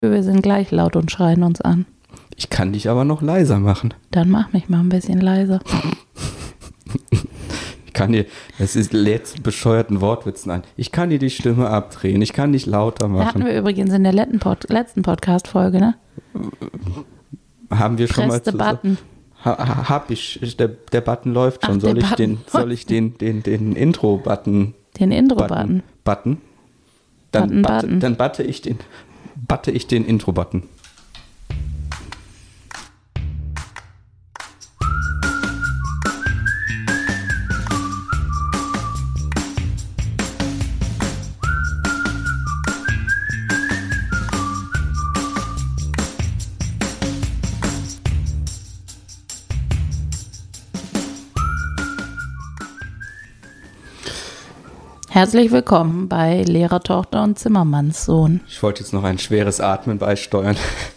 Wir sind gleich laut und schreien uns an. Ich kann dich aber noch leiser machen. Dann mach mich mal ein bisschen leiser. Ich kann dir, das ist jetzt bescheuerten Wortwitzen an. Ich kann dir die Stimme abdrehen, ich kann dich lauter machen. Hatten wir übrigens in der letzten Podcast-Folge, ne? Haben wir schon Press mal the button. Hab ich, der Button läuft schon. Ach, Soll ich den Intro-Button? Den Intro-Button. Button? Dann batte ich den Intro-Button. Herzlich willkommen bei Lehrertochter und Zimmermannssohn. Ich wollte jetzt noch ein schweres Atmen beisteuern.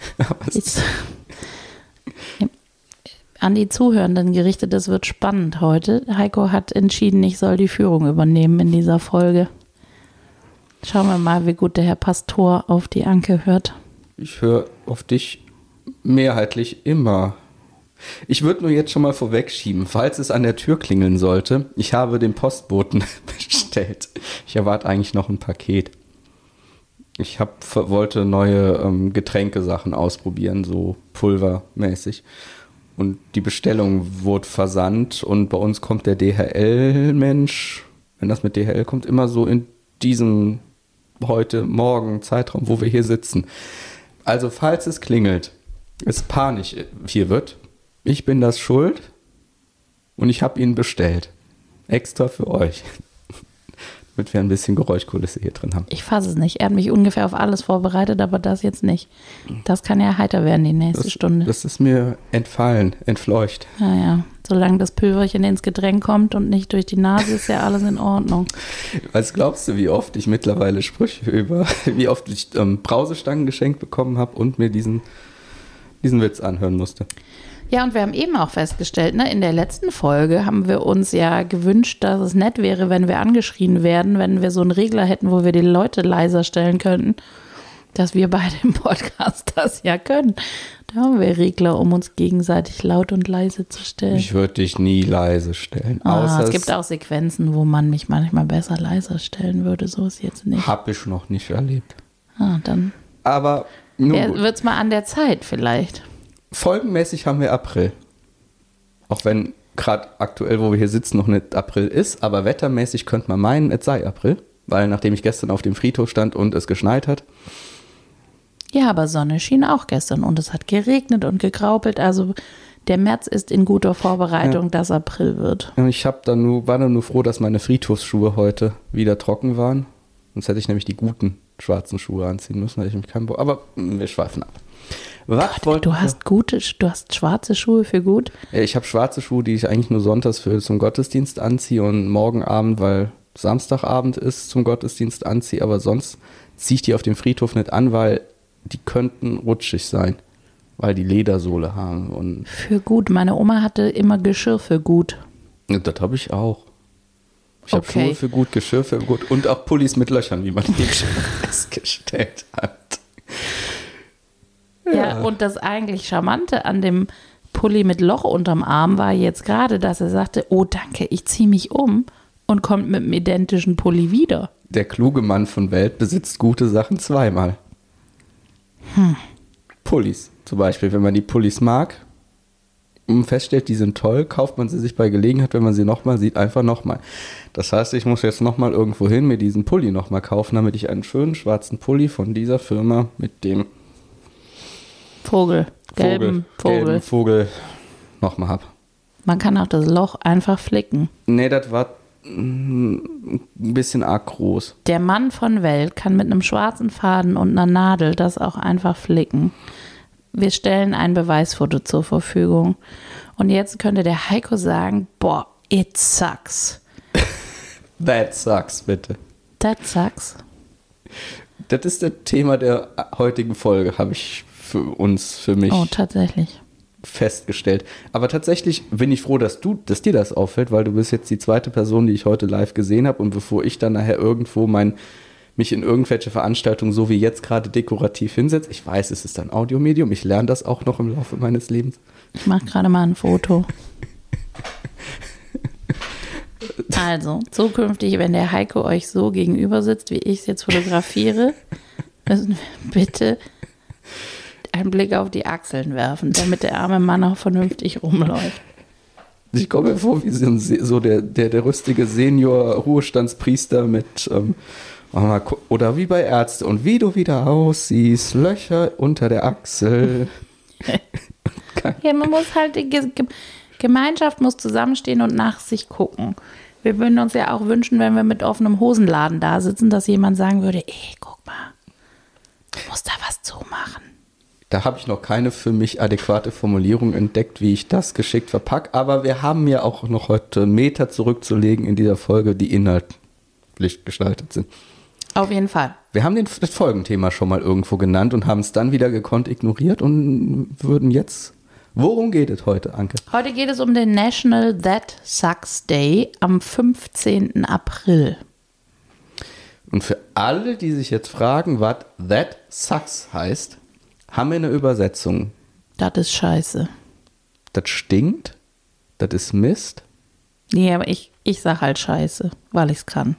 An die Zuhörenden gerichtet, das wird spannend heute. Heiko hat entschieden, ich soll die Führung übernehmen in dieser Folge. Schauen wir mal, wie gut der Herr Pastor auf die Anke hört. Ich höre auf dich mehrheitlich immer. Ich würde nur jetzt schon mal vorwegschieben, falls es an der Tür klingeln sollte. Ich habe den Postboten bestellt. Ich erwarte eigentlich noch ein Paket. Ich wollte neue Getränkesachen ausprobieren, so pulvermäßig. Und die Bestellung wurde versandt und bei uns kommt der DHL-Mensch, wenn das mit DHL kommt, immer so in diesem heute-morgen Zeitraum, wo wir hier sitzen. Also falls es klingelt, es panisch hier wird, ich bin das schuld und ich habe ihn bestellt. Extra für euch. Damit wir ein bisschen Geräuschkulisse hier drin haben. Ich fasse es nicht. Er hat mich ungefähr auf alles vorbereitet, aber das jetzt nicht. Das kann ja heiter werden die nächste Stunde. Das ist mir entfleucht. Naja, solange das Pülverchen ins Getränk kommt und nicht durch die Nase, ist ja alles in Ordnung. Was glaubst du, wie oft ich mittlerweile Sprüche wie oft ich Brausestangen geschenkt bekommen habe und mir diesen Witz anhören musste? Ja, und wir haben eben auch festgestellt, ne, in der letzten Folge haben wir uns ja gewünscht, dass es nett wäre, wenn wir angeschrien werden, wenn wir so einen Regler hätten, wo wir die Leute leiser stellen könnten, dass wir beide im Podcast das ja können. Da haben wir Regler, um uns gegenseitig laut und leise zu stellen. Ich würde dich nie leise stellen. Es gibt auch Sequenzen, wo man mich manchmal besser leiser stellen würde, so ist jetzt nicht. Hab ich noch nicht erlebt. Dann Aber wird es mal an der Zeit vielleicht. Folgenmäßig haben wir April. Auch wenn gerade aktuell, wo wir hier sitzen, noch nicht April ist, aber wettermäßig könnte man meinen, es sei April, weil nachdem ich gestern auf dem Friedhof stand und es geschneit hat. Ja, aber Sonne schien auch gestern und es hat geregnet und gegraupelt, also der März ist in guter Vorbereitung, dass April wird. Ich war dann nur froh, dass meine Friedhofsschuhe heute wieder trocken waren. Sonst hätte ich nämlich die guten schwarzen Schuhe anziehen müssen, hätte ich mich keinen Bock. Aber wir schweifen ab. Du hast schwarze Schuhe für gut? Ich habe schwarze Schuhe, die ich eigentlich nur sonntags zum Gottesdienst anziehe und morgen Abend, weil Samstagabend ist, zum Gottesdienst anziehe. Aber sonst ziehe ich die auf dem Friedhof nicht an, weil die könnten rutschig sein, weil die Ledersohle haben. Und für gut. Meine Oma hatte immer Geschirr für gut. Das habe ich auch. Ich habe Schuhe für gut, Geschirr für gut und auch Pullis mit Löchern, wie man eben schon festgestellt hat. Ja, und das eigentlich Charmante an dem Pulli mit Loch unterm Arm war jetzt gerade, dass er sagte, oh danke, ich ziehe mich um und kommt mit einem identischen Pulli wieder. Der kluge Mann von Welt besitzt gute Sachen zweimal. Pullis zum Beispiel, wenn man die Pullis mag und feststellt, die sind toll, kauft man sie sich bei Gelegenheit, wenn man sie nochmal sieht, einfach nochmal. Das heißt, ich muss jetzt nochmal irgendwo hin, mir diesen Pulli nochmal kaufen, damit ich einen schönen schwarzen Pulli von dieser Firma mit dem gelben Vogel nochmal habe. Man kann auch das Loch einfach flicken. Nee, das war ein bisschen arg groß. Der Mann von Welt kann mit einem schwarzen Faden und einer Nadel das auch einfach flicken. Wir stellen ein Beweisfoto zur Verfügung. Und jetzt könnte der Heiko sagen, boah, it sucks. That sucks, bitte. That sucks. Das ist das Thema der heutigen Folge, habe ich für mich tatsächlich festgestellt. Aber tatsächlich bin ich froh, dass dir das auffällt, weil du bist jetzt die zweite Person, die ich heute live gesehen habe und bevor ich dann nachher irgendwo mein mich in irgendwelche Veranstaltungen so wie jetzt gerade dekorativ hinsetze. Ich weiß, es ist ein Audiomedium. Ich lerne das auch noch im Laufe meines Lebens. Ich mache gerade mal ein Foto. Also, zukünftig, wenn der Heiko euch so gegenüber sitzt, wie ich es jetzt fotografiere, müssen wir bitte einen Blick auf die Achseln werfen, damit der arme Mann auch vernünftig rumläuft. Ich komme mir vor wie so der rüstige Senior-Ruhestandspriester mit oder wie bei Ärzte und wie du wieder aussiehst, Löcher unter der Achsel. Ja, man muss halt, die Gemeinschaft muss zusammenstehen und nach sich gucken. Wir würden uns ja auch wünschen, wenn wir mit offenem Hosenladen da sitzen, dass jemand sagen würde, guck mal, du musst da was zumachen. Da habe ich noch keine für mich adäquate Formulierung entdeckt, wie ich das geschickt verpacke. Aber wir haben ja auch noch heute Meter zurückzulegen in dieser Folge, die inhaltlich gestaltet sind. Auf jeden Fall. Wir haben das Folgenthema schon mal irgendwo genannt und haben es dann wieder gekonnt ignoriert und würden jetzt... Worum geht es heute, Anke? Heute geht es um den National That Sucks Day am 15. April. Und für alle, die sich jetzt fragen, was That Sucks heißt, haben wir eine Übersetzung. Das ist scheiße. Das stinkt? Das ist Mist? Nee, aber ich sag halt scheiße, weil ich es kann.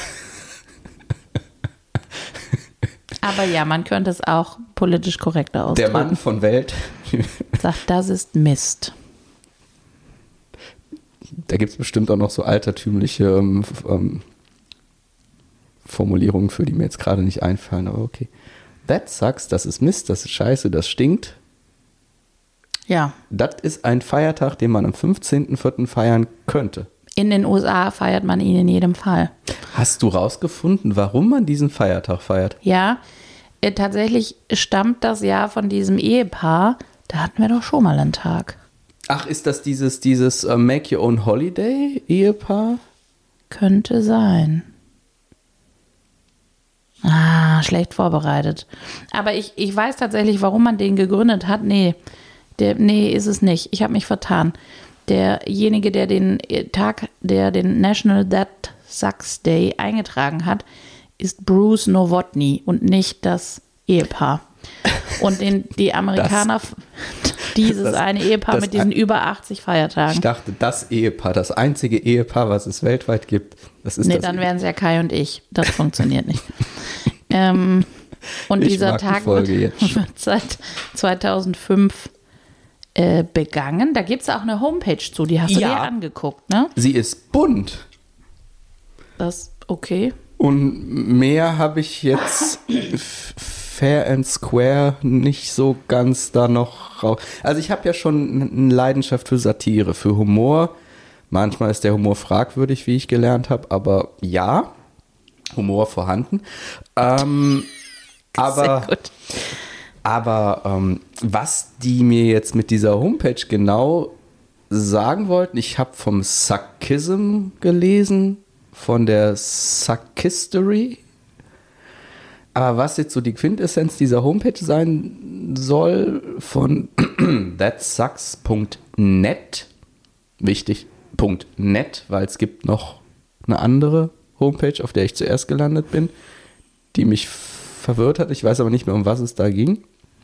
Aber ja, man könnte es auch politisch korrekter ausdrücken. Der Mann von Welt sagt, das ist Mist. Da gibt es bestimmt auch noch so altertümliche Formulierungen, für die mir jetzt gerade nicht einfallen, aber okay. That sucks, das ist Mist, das ist scheiße, das stinkt. Ja. Das ist ein Feiertag, den man am 15.04. feiern könnte. In den USA feiert man ihn in jedem Fall. Hast du rausgefunden, warum man diesen Feiertag feiert? Ja, tatsächlich stammt das ja von diesem Ehepaar. Da hatten wir doch schon mal einen Tag. Ach, ist das dieses Make Your Own Holiday Ehepaar? Könnte sein. Schlecht vorbereitet. Aber ich weiß tatsächlich, warum man den gegründet hat. Nee, ist es nicht. Ich habe mich vertan. Derjenige, der den National That Sucks Day eingetragen hat, ist Bruce Novotny und nicht das Ehepaar. Und die Amerikaner, eine Ehepaar mit diesen über 80 Feiertagen. Ich dachte, das Ehepaar, das einzige Ehepaar, was es weltweit gibt, das ist dann wären es ja Kai und ich. Das funktioniert nicht. Und dieser Tag wird seit 2005 begangen. Da gibt es auch eine Homepage zu, die hast du dir angeguckt, ne? Sie ist bunt. Das okay. Und mehr habe ich jetzt fair and square nicht so ganz da noch raus. Also ich habe ja schon eine Leidenschaft für Satire, für Humor. Manchmal ist der Humor fragwürdig, wie ich gelernt habe, aber ja, Humor vorhanden. Sehr gut. Aber was die mir jetzt mit dieser Homepage genau sagen wollten, ich habe vom Suckism gelesen, von der Suckistory. Aber was jetzt so die Quintessenz dieser Homepage sein soll, von thatsucks.net, wichtig, .net, weil es gibt noch eine andere Homepage, auf der ich zuerst gelandet bin, die mich verwirrt hat. Ich weiß aber nicht mehr, um was es da ging.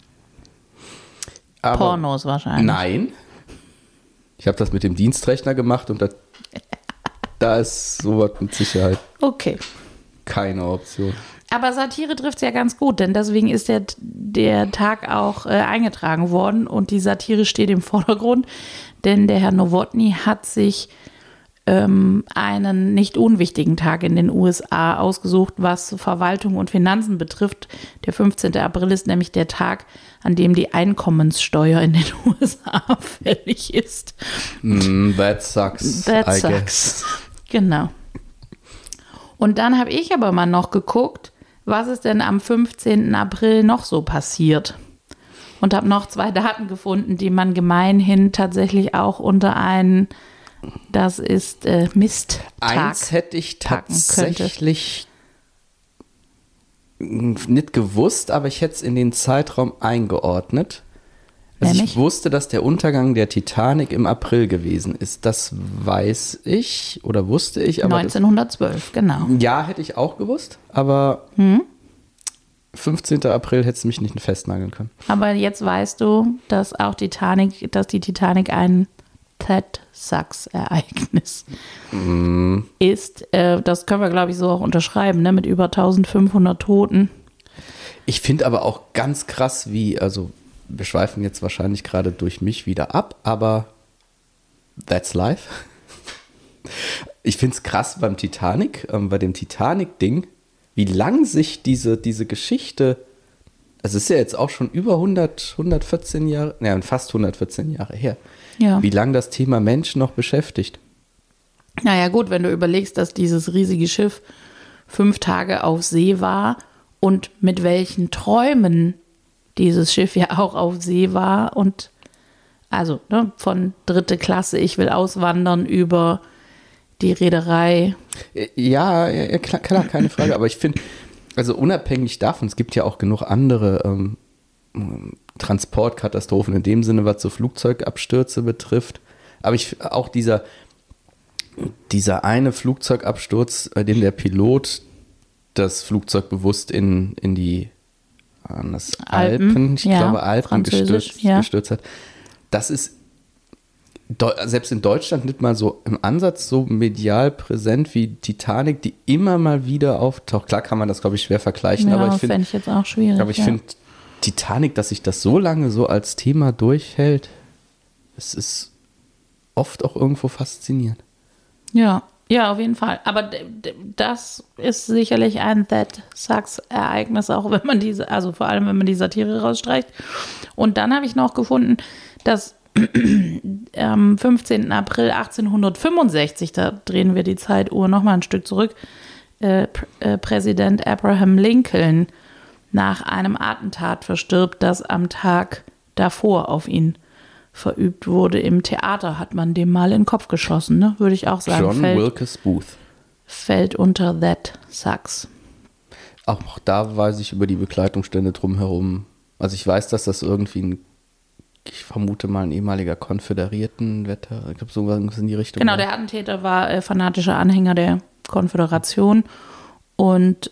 Aber Pornos wahrscheinlich. Nein. Ich habe das mit dem Dienstrechner gemacht und da ist sowas mit Sicherheit keine Option. Aber Satire trifft es ja ganz gut, denn deswegen ist der Tag auch eingetragen worden und die Satire steht im Vordergrund, denn der Herr Novotny hat sich einen nicht unwichtigen Tag in den USA ausgesucht, was Verwaltung und Finanzen betrifft. Der 15. April ist nämlich der Tag, an dem die Einkommenssteuer in den USA fällig ist. That sucks. That sucks. Genau. Und dann habe ich aber mal noch geguckt, was ist denn am 15. April noch so passiert? Und habe noch 2 Daten gefunden, die man gemeinhin tatsächlich auch unter einen, das ist Misttag. Eins hätte ich tatsächlich nicht gewusst, aber ich hätte es in den Zeitraum eingeordnet. Also Nämlich? ich wusste, dass der Untergang der Titanic im April gewesen ist. Das weiß ich oder wusste ich. Aber 1912, genau. Ja, hätte ich auch gewusst, aber 15. April hättest du mich nicht festnageln können. Aber jetzt weißt du, dass die Titanic ein That-Sucks-Ereignis ist. Das können wir, glaube ich, so auch unterschreiben, ne? Mit über 1500 Toten. Ich finde aber auch ganz krass, also wir schweifen jetzt wahrscheinlich gerade durch mich wieder ab, aber that's life. Ich finde es krass beim Titanic, bei dem Titanic-Ding, wie lang sich diese Geschichte, also es ist ja jetzt auch schon über 114 Jahre, fast 114 Jahre her, Ja. wie lange das Thema Mensch noch beschäftigt. Naja, gut, wenn du überlegst, dass dieses riesige Schiff 5 Tage auf See war und mit welchen Träumen dieses Schiff ja auch auf See war und also von 3. Klasse, ich will auswandern, über die Reederei. Ja, klar, keine Frage, aber ich finde, also unabhängig davon, es gibt ja auch genug andere Transportkatastrophen in dem Sinne, was so Flugzeugabstürze betrifft, aber auch dieser eine Flugzeugabsturz, bei dem der Pilot das Flugzeug bewusst an das Alpen, ich glaube Alpen gestürzt hat. Das ist selbst in Deutschland nicht mal so im Ansatz so medial präsent wie Titanic, die immer mal wieder auftaucht. Klar kann man das, glaube ich, schwer vergleichen, Ja, aber ich fände ich jetzt auch schwierig. Aber ich finde Titanic, dass sich das so lange so als Thema durchhält, es ist oft auch irgendwo faszinierend. Ja, auf jeden Fall. Aber das ist sicherlich ein That-Sucks-Ereignis, auch wenn man vor allem wenn man die Satire rausstreicht. Und dann habe ich noch gefunden, dass am 15. April 1865, da drehen wir die Zeituhr nochmal ein Stück zurück, Präsident Abraham Lincoln nach einem Attentat verstirbt, das am Tag davor auf ihn verübt wurde. Im Theater hat man dem mal in den Kopf geschossen, ne? Würde ich auch sagen. John Wilkes Booth. Fällt unter That Sucks. Auch da weiß ich über die Begleitungsstände drumherum. Also ich weiß, dass das irgendwie ich vermute mal ein ehemaliger Konföderiertenwetter, ich glaube sowas in die Richtung. Genau, der Attentäter war fanatischer Anhänger der Konföderation und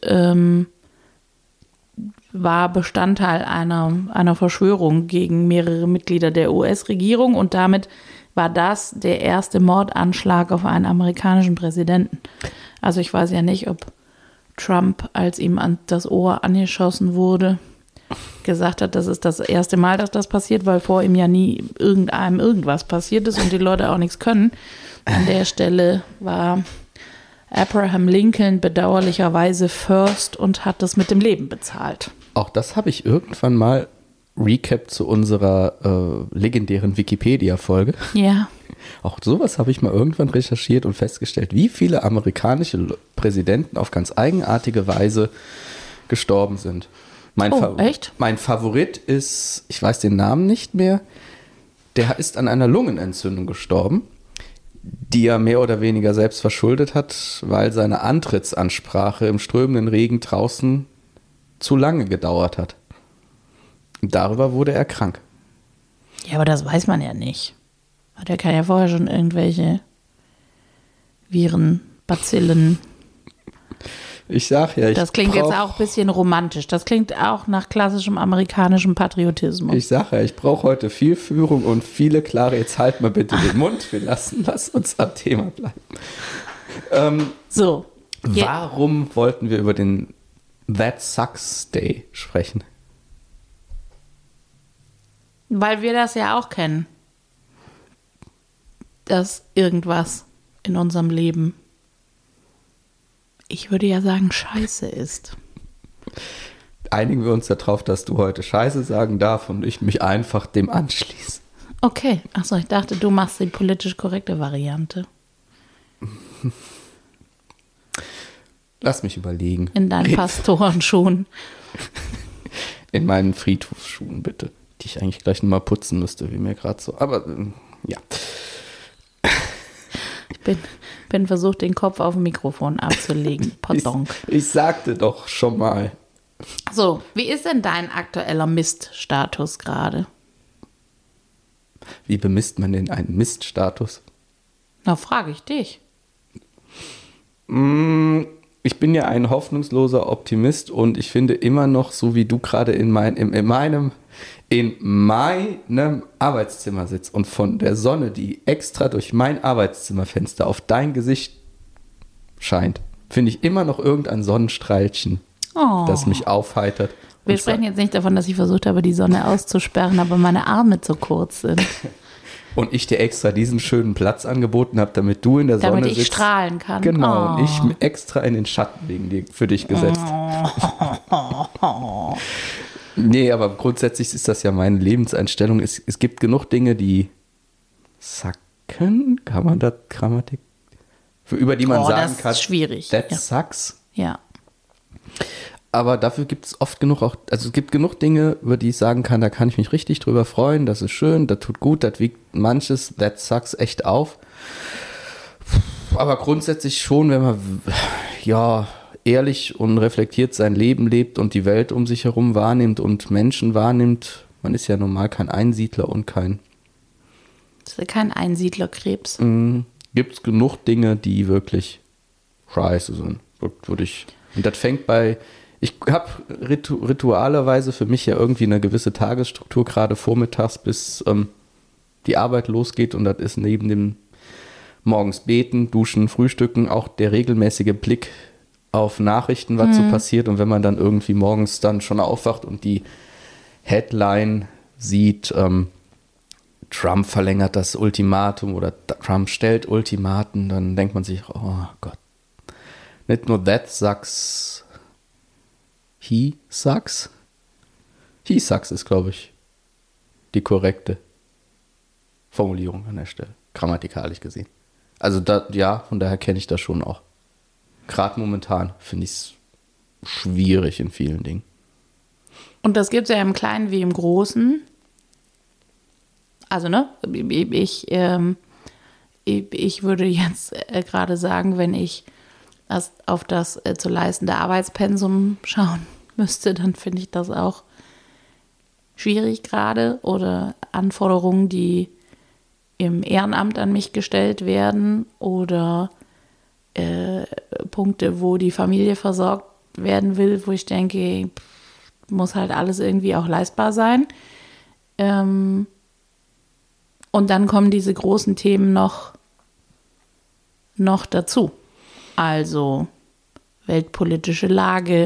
war Bestandteil einer Verschwörung gegen mehrere Mitglieder der US-Regierung und damit war das der erste Mordanschlag auf einen amerikanischen Präsidenten. Also ich weiß ja nicht, ob Trump, als ihm an das Ohr angeschossen wurde, gesagt hat, das ist das erste Mal, dass das passiert, weil vor ihm ja nie irgendeinem irgendwas passiert ist und die Leute auch nichts können. An der Stelle war Abraham Lincoln bedauerlicherweise first und hat das mit dem Leben bezahlt. Auch das habe ich irgendwann mal Recap zu unserer legendären Wikipedia-Folge. Ja. Auch sowas habe ich mal irgendwann recherchiert und festgestellt, wie viele amerikanische Präsidenten auf ganz eigenartige Weise gestorben sind. Echt? Mein Favorit ist, ich weiß den Namen nicht mehr, der ist an einer Lungenentzündung gestorben, die er mehr oder weniger selbst verschuldet hat, weil seine Antrittsansprache im strömenden Regen draußen zu lange gedauert hat. Und darüber wurde er krank. Ja, aber das weiß man ja nicht. Der kann ja vorher schon irgendwelche Viren, Bazillen. Ich sag ja, das klingt jetzt auch ein bisschen romantisch. Das klingt auch nach klassischem amerikanischem Patriotismus. Ich sag ja, ich brauche heute viel Führung und viele klare, jetzt halt mal bitte den Mund, lass uns am Thema bleiben. So. Warum wollten wir über den That Sucks Day sprechen? Weil wir das ja auch kennen. Dass irgendwas in unserem Leben, ich würde ja sagen, scheiße ist. Einigen wir uns darauf, dass du heute scheiße sagen darfst und ich mich einfach dem anschließe. Okay. Achso, ich dachte, du machst die politisch korrekte Variante. Lass mich überlegen. In deinen Pastorenschuhen. In meinen Friedhofsschuhen, bitte. Die ich eigentlich gleich nochmal putzen müsste, wie mir gerade so. Aber ja. Ich bin versucht, den Kopf auf dem Mikrofon abzulegen. Pardon. Ich sagte doch schon mal. So, wie ist denn dein aktueller Miststatus gerade? Wie bemisst man denn einen Miststatus? Na, frage ich dich. Ich bin ja ein hoffnungsloser Optimist und ich finde immer noch, so wie du gerade in meinem Arbeitszimmer sitzt und von der Sonne, die extra durch mein Arbeitszimmerfenster auf dein Gesicht scheint, finde ich immer noch irgendein Sonnenstrahlchen, das mich aufheitert. Wir sprechen jetzt nicht davon, dass ich versucht habe, die Sonne auszusperren, aber meine Arme zu kurz sind. Und ich dir extra diesen schönen Platz angeboten habe, damit du in der Sonne sitzt. Damit ich strahlen kann. Genau, und ich extra in den Schatten für dich gesetzt. Nee, aber grundsätzlich ist das ja meine Lebenseinstellung. Es gibt genug Dinge, die sacken, kann man das Grammatik, über die man sagen kann, das ist schwierig. That sucks. Ja. Aber dafür gibt es oft genug es gibt genug Dinge, über die ich sagen kann, da kann ich mich richtig drüber freuen, das ist schön, das tut gut, das wiegt manches, that sucks echt auf. Aber grundsätzlich schon, wenn man ehrlich und reflektiert sein Leben lebt und die Welt um sich herum wahrnimmt und Menschen wahrnimmt, man ist ja normal kein Einsiedler und kein Einsiedlerkrebs. Gibt es genug Dinge, die wirklich scheiße sind, und das fängt ich habe ritualerweise für mich ja irgendwie eine gewisse Tagesstruktur, gerade vormittags, bis die Arbeit losgeht. Und das ist neben dem morgens beten, duschen, frühstücken auch der regelmäßige Blick auf Nachrichten, was so passiert. Und wenn man dann irgendwie morgens dann schon aufwacht und die Headline sieht, Trump verlängert das Ultimatum oder Trump stellt Ultimaten, dann denkt man sich, oh Gott, nicht nur that sucks, he sucks. He sucks ist, glaube ich, die korrekte Formulierung an der Stelle, grammatikalisch gesehen. Also von daher kenne ich das schon auch. Gerade momentan finde ich es schwierig in vielen Dingen. Und das gibt es ja im Kleinen wie im Großen. Also, ich würde jetzt gerade sagen, wenn ich auf das zu leistende Arbeitspensum schauen müsste, dann finde ich das auch schwierig gerade. Oder Anforderungen, die im Ehrenamt an mich gestellt werden oder Punkte, wo die Familie versorgt werden will, wo ich denke, muss halt alles irgendwie auch leistbar sein. Und dann kommen diese großen Themen noch dazu. Also weltpolitische Lage,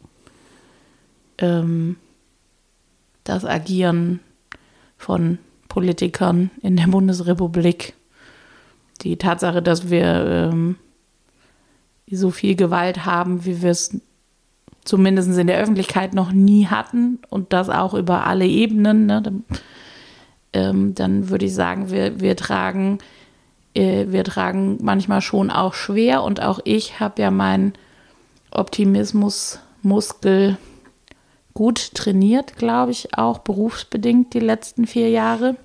das Agieren von Politikern in der Bundesrepublik, die Tatsache, dass wir so viel Gewalt haben, wie wir es zumindest in der Öffentlichkeit noch nie hatten und das auch über alle Ebenen, ne? Dann würde ich sagen, wir tragen manchmal schon auch schwer und auch ich habe ja meinen Optimismusmuskel gut trainiert, glaube ich, auch berufsbedingt die letzten 4 Jahre.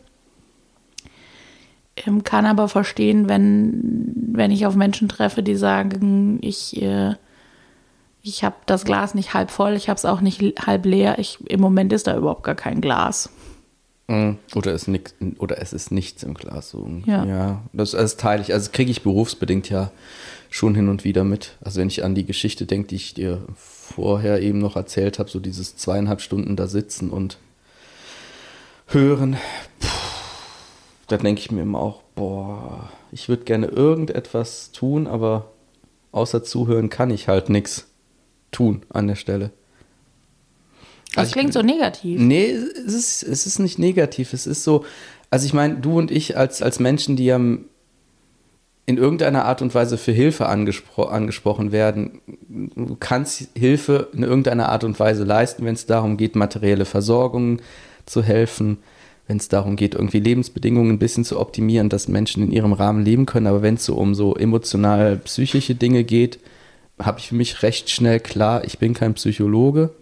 Kann aber verstehen, wenn ich auf Menschen treffe, die sagen, ich habe das Glas nicht halb voll, ich habe es auch nicht halb leer. Im Moment ist da überhaupt gar kein Glas. Oder es ist nichts im Glas. So. Ja, das teile ich. Also kriege ich berufsbedingt ja schon hin und wieder mit. Also wenn ich an die Geschichte denke, die ich dir vorher eben noch erzählt habe, so dieses 2,5 Stunden da sitzen und hören, da denke ich mir immer auch, ich würde gerne irgendetwas tun, aber außer zuhören kann ich halt nichts tun an der Stelle. Das klingt so negativ. Nee, es ist nicht negativ. Es ist so, also ich meine, du und ich als Menschen, die ja in irgendeiner Art und Weise für Hilfe angesprochen werden, du kannst Hilfe in irgendeiner Art und Weise leisten, wenn es darum geht, materielle Versorgung zu helfen, wenn es darum geht, irgendwie Lebensbedingungen ein bisschen zu optimieren, dass Menschen in ihrem Rahmen leben können. Aber wenn es so um so emotional-psychische Dinge geht, habe ich für mich recht schnell klar, ich bin kein Psychologe.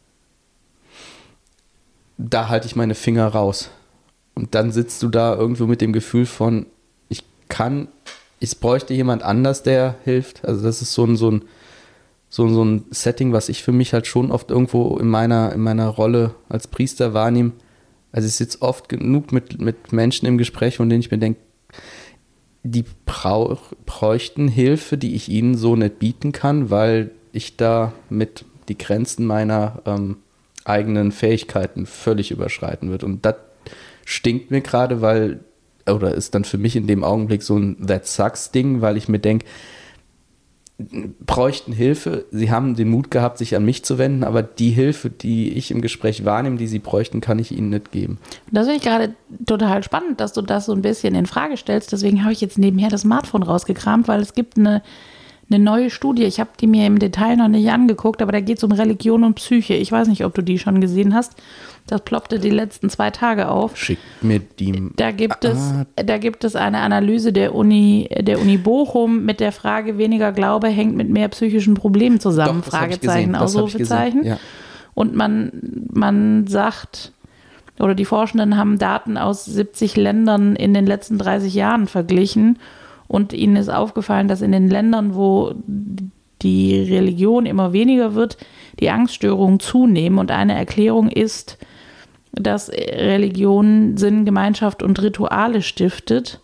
Da halte ich meine Finger raus. Und dann sitzt du da irgendwo mit dem Gefühl von, ich bräuchte jemand anders, der hilft. Also das ist so ein Setting, was ich für mich halt schon oft irgendwo in meiner Rolle als Priester wahrnehme. Also ich sitze oft genug mit Menschen im Gespräch, von denen ich mir denke, die bräuchten Hilfe, die ich ihnen so nicht bieten kann, weil ich da mit die Grenzen meiner eigenen Fähigkeiten völlig überschreiten wird. Und das stinkt mir gerade, oder ist dann für mich in dem Augenblick so ein That sucks Ding, weil ich mir denke, bräuchten Hilfe. Sie haben den Mut gehabt, sich an mich zu wenden, aber die Hilfe, die ich im Gespräch wahrnehme, die sie bräuchten, kann ich ihnen nicht geben. Das finde ich gerade total spannend, dass du das so ein bisschen in Frage stellst. Deswegen habe ich jetzt nebenher das Smartphone rausgekramt, weil es gibt eine neue Studie. Ich habe die mir im Detail noch nicht angeguckt, aber da geht es um Religion und Psyche. Ich weiß nicht, ob du die schon gesehen hast. Das ploppte die letzten 2 Tage auf. Schickt mir die. Da gibt es eine Analyse der Uni Bochum mit der Frage, weniger Glaube hängt mit mehr psychischen Problemen zusammen. Doch, Fragezeichen, Ausrufezeichen. Ja. Und man sagt, oder die Forschenden haben Daten aus 70 Ländern in den letzten 30 Jahren verglichen. Und ihnen ist aufgefallen, dass in den Ländern, wo die Religion immer weniger wird, die Angststörungen zunehmen. Und eine Erklärung ist, dass Religion Sinn, Gemeinschaft und Rituale stiftet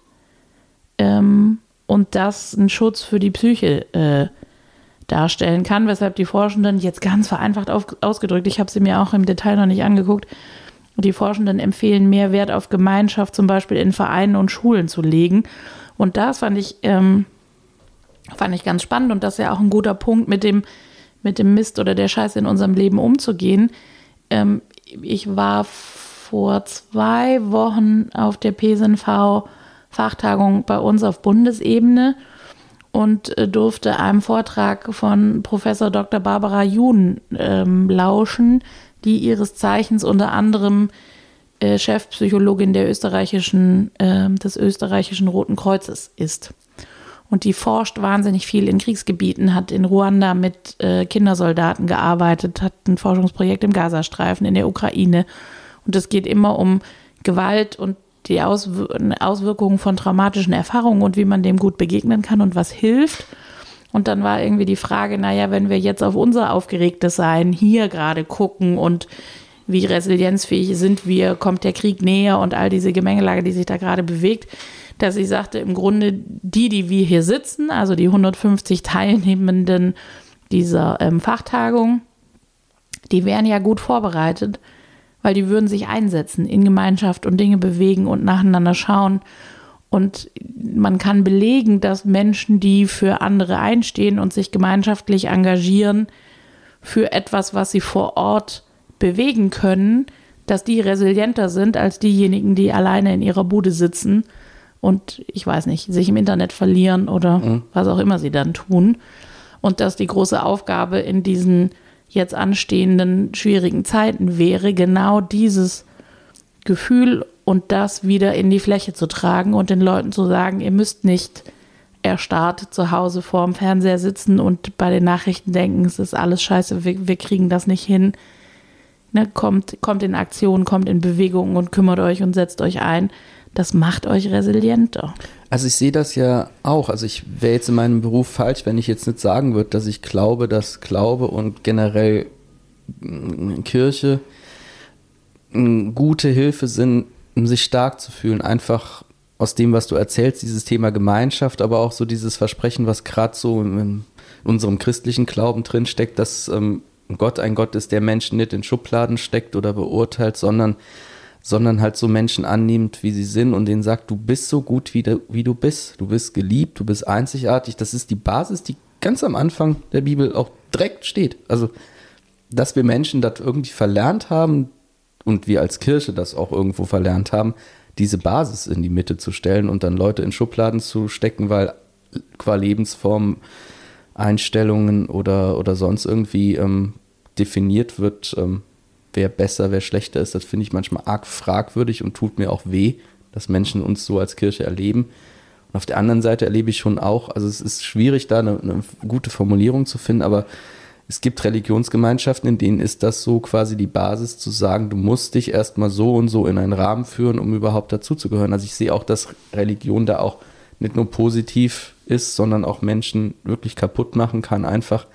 und das einen Schutz für die Psyche darstellen kann, weshalb die Forschenden, jetzt ganz vereinfacht ausgedrückt, ich habe sie mir auch im Detail noch nicht angeguckt, die Forschenden empfehlen, mehr Wert auf Gemeinschaft zum Beispiel in Vereinen und Schulen zu legen. Und das fand ich ganz spannend und das ist ja auch ein guter Punkt, mit dem Mist oder der Scheiße in unserem Leben umzugehen. Ich war vor 2 Wochen auf der PSNV-Fachtagung bei uns auf Bundesebene und durfte einem Vortrag von Professor Dr. Barbara Jun lauschen, die ihres Zeichens unter anderem Chefpsychologin des österreichischen Roten Kreuzes ist. Und die forscht wahnsinnig viel in Kriegsgebieten, hat in Ruanda mit Kindersoldaten gearbeitet, hat ein Forschungsprojekt im Gazastreifen, in der Ukraine. Und es geht immer um Gewalt und die Auswirkungen von traumatischen Erfahrungen und wie man dem gut begegnen kann und was hilft. Und dann war irgendwie die Frage, naja, wenn wir jetzt auf unser aufgeregtes Sein hier gerade gucken und wie resilienzfähig sind wir, kommt der Krieg näher und all diese Gemengelage, die sich da gerade bewegt, dass ich sagte, im Grunde die wir hier sitzen, also die 150 Teilnehmenden dieser Fachtagung, die wären ja gut vorbereitet, weil die würden sich einsetzen in Gemeinschaft und Dinge bewegen und nacheinander schauen. Und man kann belegen, dass Menschen, die für andere einstehen und sich gemeinschaftlich engagieren für etwas, was sie vor Ort bewegen können, dass die resilienter sind als diejenigen, die alleine in ihrer Bude sitzen und, ich weiß nicht, sich im Internet verlieren oder was auch immer sie dann tun. Und dass die große Aufgabe in diesen jetzt anstehenden schwierigen Zeiten wäre, genau dieses Gefühl und das wieder in die Fläche zu tragen und den Leuten zu sagen, ihr müsst nicht erstarrt zu Hause vorm Fernseher sitzen und bei den Nachrichten denken, es ist alles scheiße, wir kriegen das nicht hin. Ne, kommt in Aktion, kommt in Bewegung und kümmert euch und setzt euch ein. Das macht euch resilienter. Also ich sehe das ja auch. Also ich wäre jetzt in meinem Beruf falsch, wenn ich jetzt nicht sagen würde, dass ich glaube, dass Glaube und generell Kirche eine gute Hilfe sind, um sich stark zu fühlen. Einfach aus dem, was du erzählst, dieses Thema Gemeinschaft, aber auch so dieses Versprechen, was gerade so in unserem christlichen Glauben drinsteckt, dass Gott ein Gott ist, der Menschen nicht in Schubladen steckt oder beurteilt, sondern halt so Menschen annimmt, wie sie sind und denen sagt, du bist so gut, wie du bist. Du bist geliebt, du bist einzigartig. Das ist die Basis, die ganz am Anfang der Bibel auch direkt steht. Also, dass wir Menschen das irgendwie verlernt haben und wir als Kirche das auch irgendwo verlernt haben, diese Basis in die Mitte zu stellen und dann Leute in Schubladen zu stecken, weil qua Lebensform, Einstellungen oder sonst irgendwie definiert wird, wer besser, wer schlechter ist, das finde ich manchmal arg fragwürdig und tut mir auch weh, dass Menschen uns so als Kirche erleben. Und auf der anderen Seite erlebe ich schon auch, also es ist schwierig, da eine gute Formulierung zu finden, aber es gibt Religionsgemeinschaften, in denen ist das so quasi die Basis zu sagen, du musst dich erstmal so und so in einen Rahmen führen, um überhaupt dazuzugehören. Also ich sehe auch, dass Religion da auch nicht nur positiv ist, sondern auch Menschen wirklich kaputt machen kann, einfach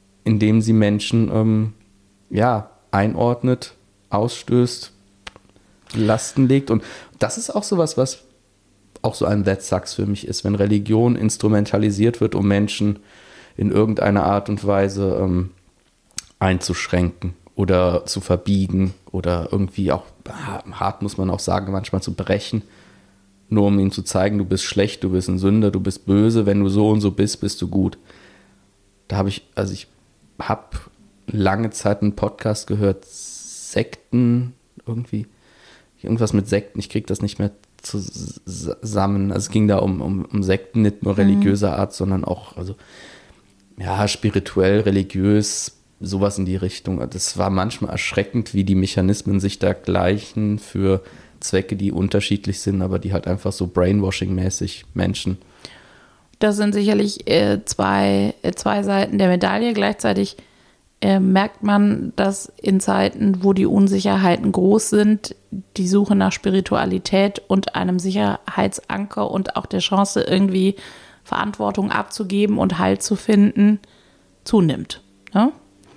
indem sie Menschen einordnet, ausstößt, Lasten legt. Und das ist auch sowas, was auch so ein That Sucks für mich ist, wenn Religion instrumentalisiert wird, um Menschen in irgendeiner Art und Weise einzuschränken oder zu verbiegen oder irgendwie auch, hart muss man auch sagen, manchmal zu brechen, nur um ihnen zu zeigen, du bist schlecht, du bist ein Sünder, du bist böse, wenn du so und so bist, bist du gut. Ich habe lange Zeit einen Podcast gehört, Sekten, irgendwas mit Sekten, ich kriege das nicht mehr zusammen. Also es ging da um Sekten, nicht nur religiöser Art, sondern auch, spirituell, religiös, sowas in die Richtung. Das war manchmal erschreckend, wie die Mechanismen sich da gleichen für Zwecke, die unterschiedlich sind, aber die halt einfach so Brainwashing-mäßig Menschen. Das sind sicherlich zwei Seiten der Medaille. Gleichzeitig merkt man, dass in Zeiten, wo die Unsicherheiten groß sind, die Suche nach Spiritualität und einem Sicherheitsanker und auch der Chance, irgendwie Verantwortung abzugeben und Halt zu finden, zunimmt. Ne?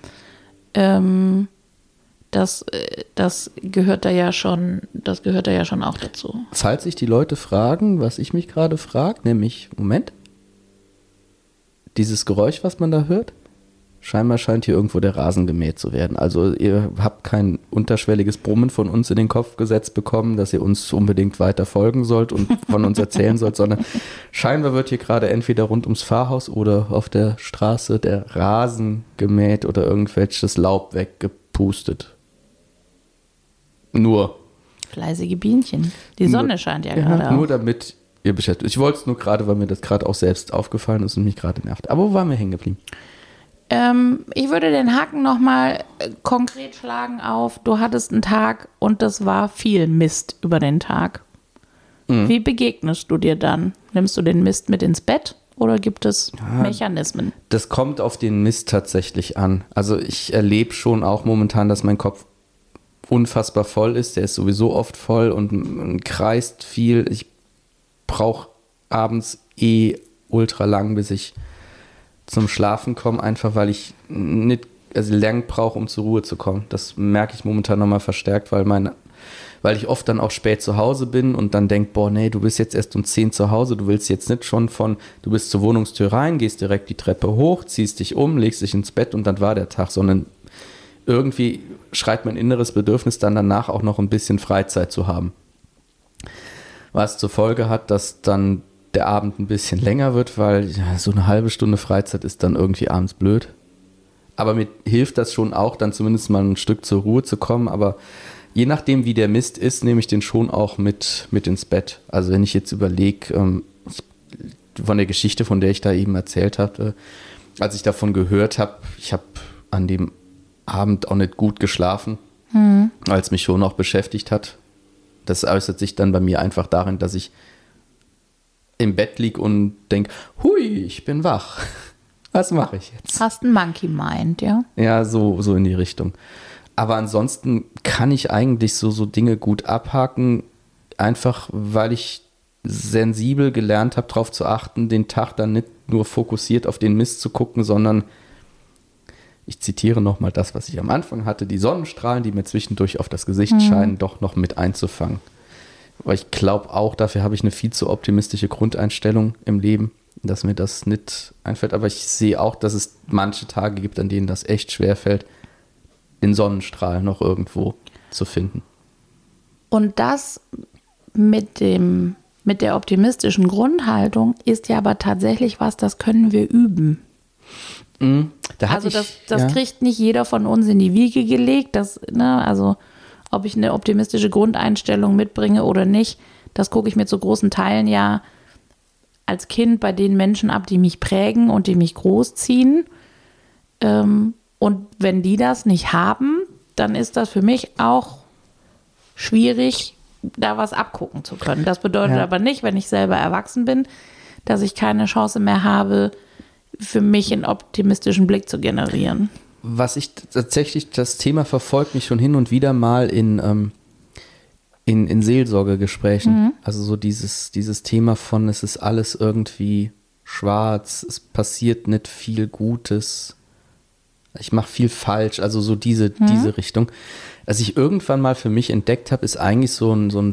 Das gehört da ja schon auch dazu. Falls sich die Leute fragen, was ich mich gerade frage, nämlich, Moment, dieses Geräusch, was man da hört, scheinbar scheint hier irgendwo der Rasen gemäht zu werden. Also ihr habt kein unterschwelliges Brummen von uns in den Kopf gesetzt bekommen, dass ihr uns unbedingt weiter folgen sollt und von uns erzählen sollt, sondern scheinbar wird hier gerade entweder rund ums Pfarrhaus oder auf der Straße der Rasen gemäht oder irgendwelches Laub weggepustet. Nur. Fleißige Bienchen. Die Sonne scheint ja gerade auch. Nur damit ihr beschäftigt. Ich wollte es nur gerade, weil mir das gerade auch selbst aufgefallen ist und mich gerade nervt. Aber wo waren wir hängen geblieben? Ich würde den Haken nochmal konkret schlagen auf, du hattest einen Tag und das war viel Mist über den Tag. Wie begegnest du dir dann? Nimmst du den Mist mit ins Bett oder gibt es Mechanismen? Das kommt auf den Mist tatsächlich an. Also ich erlebe schon auch momentan, dass mein Kopf unfassbar voll ist. Der ist sowieso oft voll und kreist viel. Ich brauche abends ultra lang, bis ich zum Schlafen komme, einfach weil ich nicht lang brauche, um zur Ruhe zu kommen. Das merke ich momentan nochmal verstärkt, weil ich oft dann auch spät zu Hause bin und dann denke, du bist jetzt erst um 10 zu Hause, du willst jetzt nicht schon du bist zur Wohnungstür rein, gehst direkt die Treppe hoch, ziehst dich um, legst dich ins Bett und dann war der Tag, sondern irgendwie schreit mein inneres Bedürfnis dann danach auch noch ein bisschen Freizeit zu haben. Was zur Folge hat, dass dann der Abend ein bisschen länger wird, weil so eine halbe Stunde Freizeit ist dann irgendwie abends blöd. Aber mir hilft das schon auch, dann zumindest mal ein Stück zur Ruhe zu kommen. Aber je nachdem, wie der Mist ist, nehme ich den schon auch mit ins Bett. Also wenn ich jetzt überlege, von der Geschichte, von der ich da eben erzählt habe, als ich davon gehört habe, ich habe an dem Abend auch nicht gut geschlafen, weil es mich schon auch beschäftigt hat. Das äußert sich dann bei mir einfach darin, dass ich im Bett liege und denke, hui, ich bin wach. Was mache ich jetzt? Hast ein Monkey Mind, ja? Ja, so in die Richtung. Aber ansonsten kann ich eigentlich so Dinge gut abhaken, einfach weil ich sensibel gelernt habe, darauf zu achten, den Tag dann nicht nur fokussiert auf den Mist zu gucken, sondern ich zitiere nochmal das, was ich am Anfang hatte, die Sonnenstrahlen, die mir zwischendurch auf das Gesicht scheinen, doch noch mit einzufangen. Aber ich glaube auch, dafür habe ich eine viel zu optimistische Grundeinstellung im Leben, dass mir das nicht einfällt. Aber ich sehe auch, dass es manche Tage gibt, an denen das echt schwer fällt, den Sonnenstrahl noch irgendwo zu finden. Und das mit der optimistischen Grundhaltung ist ja aber tatsächlich was, das können wir üben. Das kriegt nicht jeder von uns in die Wiege gelegt. Also ob ich eine optimistische Grundeinstellung mitbringe oder nicht, das gucke ich mir zu großen Teilen ja als Kind bei den Menschen ab, die mich prägen und die mich großziehen. Und wenn die das nicht haben, dann ist das für mich auch schwierig, da was abgucken zu können. Das bedeutet aber nicht, wenn ich selber erwachsen bin, dass ich keine Chance mehr habe, für mich einen optimistischen Blick zu generieren. Was ich tatsächlich, das Thema verfolgt mich schon hin und wieder mal in Seelsorgegesprächen. Also so dieses Thema von, es ist alles irgendwie schwarz, es passiert nicht viel Gutes. Ich mache viel falsch, also so diese Richtung. Was ich irgendwann mal für mich entdeckt habe, ist eigentlich so ein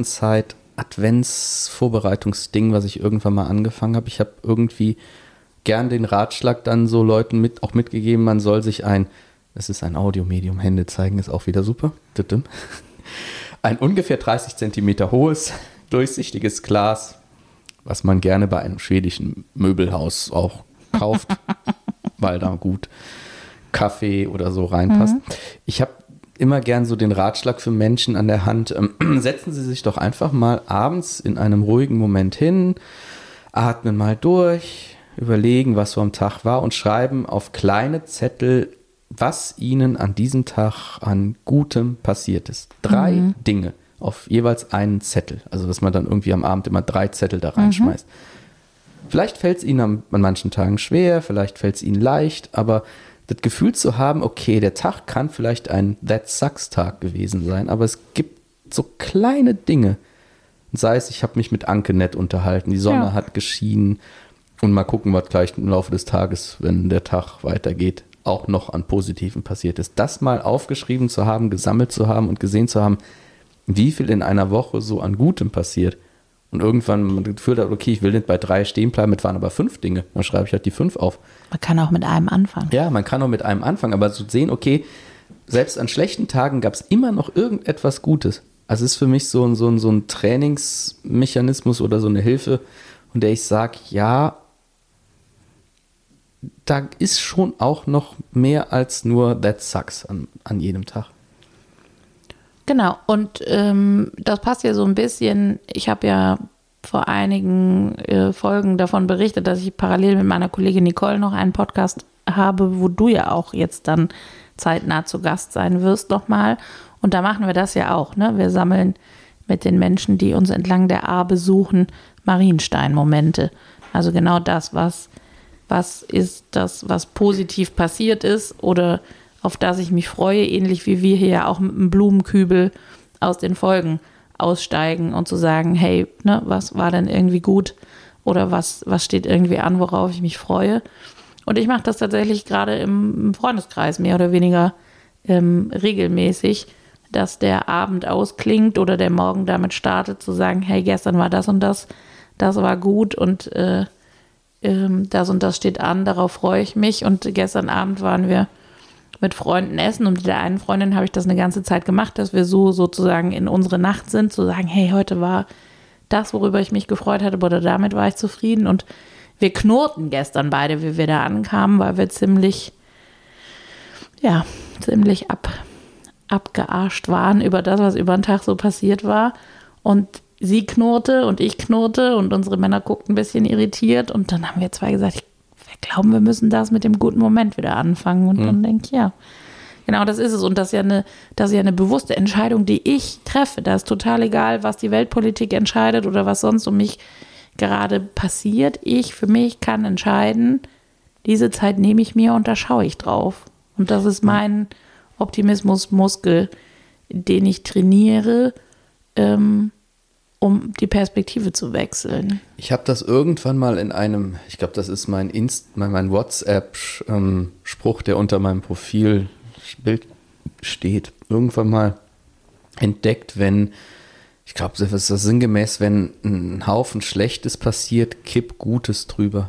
Fastenzeit-Advents-Vorbereitungsding, was ich irgendwann mal angefangen habe. Ich habe irgendwie gern den Ratschlag dann so Leuten auch mitgegeben, man soll sich es ist ein Audiomedium, Hände zeigen ist auch wieder super, ein ungefähr 30 Zentimeter hohes, durchsichtiges Glas, was man gerne bei einem schwedischen Möbelhaus auch kauft, weil da gut Kaffee oder so reinpasst. Ich habe immer gern so den Ratschlag für Menschen an der Hand, setzen Sie sich doch einfach mal abends in einem ruhigen Moment hin, atmen mal durch, überlegen, was so am Tag war und schreiben auf kleine Zettel, was Ihnen an diesem Tag an Gutem passiert ist. 3 Dinge auf jeweils einen Zettel. Also, dass man dann irgendwie am Abend immer 3 Zettel da reinschmeißt. Vielleicht fällt es Ihnen an manchen Tagen schwer, vielleicht fällt es Ihnen leicht, aber das Gefühl zu haben, okay, der Tag kann vielleicht ein That Sucks Tag gewesen sein, aber es gibt so kleine Dinge. Sei es, ich habe mich mit Anke nett unterhalten, die Sonne hat geschienen und mal gucken, was gleich im Laufe des Tages, wenn der Tag weitergeht, auch noch an Positiven passiert ist. Das mal aufgeschrieben zu haben, gesammelt zu haben und gesehen zu haben, wie viel in einer Woche so an Gutem passiert. Und irgendwann man das Gefühl hat, okay, ich will nicht bei 3 stehen bleiben, es waren aber 5 Dinge. Dann schreibe ich halt die 5 auf. Man kann auch mit einem anfangen. Ja, man kann auch mit einem anfangen, aber zu sehen, okay, selbst an schlechten Tagen gab es immer noch irgendetwas Gutes. Also es ist für mich so ein Trainingsmechanismus oder so eine Hilfe, von der ich sage, ja, da ist schon auch noch mehr als nur That Sucks an jedem Tag. Genau, und das passt ja so ein bisschen, ich habe ja vor einigen Folgen davon berichtet, dass ich parallel mit meiner Kollegin Nicole noch einen Podcast habe, wo du ja auch jetzt dann zeitnah zu Gast sein wirst nochmal. Und da machen wir das ja auch, ne? Wir sammeln mit den Menschen, die uns entlang der Ahr besuchen, Marienstein-Momente. Also genau das, was ist das, was positiv passiert ist oder auf das ich mich freue, ähnlich wie wir hier ja auch mit einem Blumenkübel aus den Folgen aussteigen und zu sagen, hey, ne, was war denn irgendwie gut oder was steht irgendwie an, worauf ich mich freue. Und ich mache das tatsächlich gerade im Freundeskreis mehr oder weniger regelmäßig, dass der Abend ausklingt oder der Morgen damit startet, zu sagen, hey, gestern war das und das war gut und das und das steht an, darauf freue ich mich. Und gestern Abend waren wir mit Freunden essen und mit der einen Freundin habe ich das eine ganze Zeit gemacht, dass wir so sozusagen in unsere Nacht sind, zu sagen, hey, heute war das, worüber ich mich gefreut hatte, oder damit war ich zufrieden. Und wir knurrten gestern beide, wie wir da ankamen, weil wir ziemlich abgearscht waren über das, was über den Tag so passiert war. Und sie knurrte und ich knurrte und unsere Männer guckten ein bisschen irritiert. Und dann haben wir 2 gesagt, wir glauben, wir müssen das mit dem guten Moment wieder anfangen. Und dann denke ich, ja, genau das ist es. Und das ist ja eine bewusste Entscheidung, die ich treffe. Da ist total egal, was die Weltpolitik entscheidet oder was sonst um mich gerade passiert. Ich für mich kann entscheiden, diese Zeit nehme ich mir und da schaue ich drauf. Und das ist mein Optimismusmuskel, den ich trainiere, um die Perspektive zu wechseln. Ich habe das irgendwann mal in einem, ich glaube, das ist mein WhatsApp-Spruch, der unter meinem Profilbild steht, irgendwann mal entdeckt, ich glaube, das ist sinngemäß, wenn ein Haufen Schlechtes passiert, kipp Gutes drüber.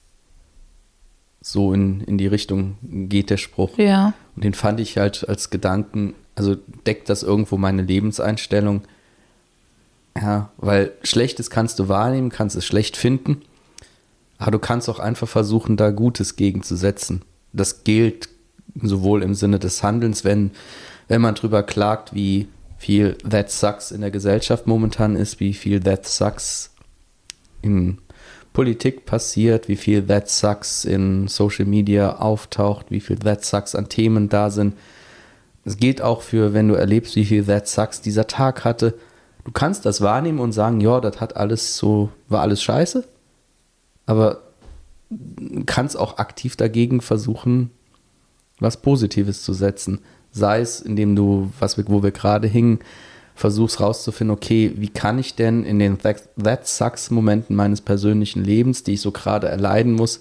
So in die Richtung geht der Spruch. Ja. Und den fand ich halt als Gedanken, also deckt das irgendwo meine Lebenseinstellung. Ja, weil Schlechtes kannst du wahrnehmen, kannst es schlecht finden, aber du kannst auch einfach versuchen, da Gutes gegenzusetzen. Das gilt sowohl im Sinne des Handelns, wenn man drüber klagt, wie viel That Sucks in der Gesellschaft momentan ist, wie viel That Sucks in Politik passiert, wie viel That Sucks in Social Media auftaucht, wie viel That Sucks an Themen da sind. Es gilt auch für, wenn du erlebst, wie viel That Sucks dieser Tag hatte. Du kannst das wahrnehmen und sagen, ja, das war alles scheiße, aber du kannst auch aktiv dagegen versuchen, was Positives zu setzen. Sei es, indem du, wo wir gerade hingen, versuchst rauszufinden, okay, wie kann ich denn in den That Sucks Momenten meines persönlichen Lebens, die ich so gerade erleiden muss,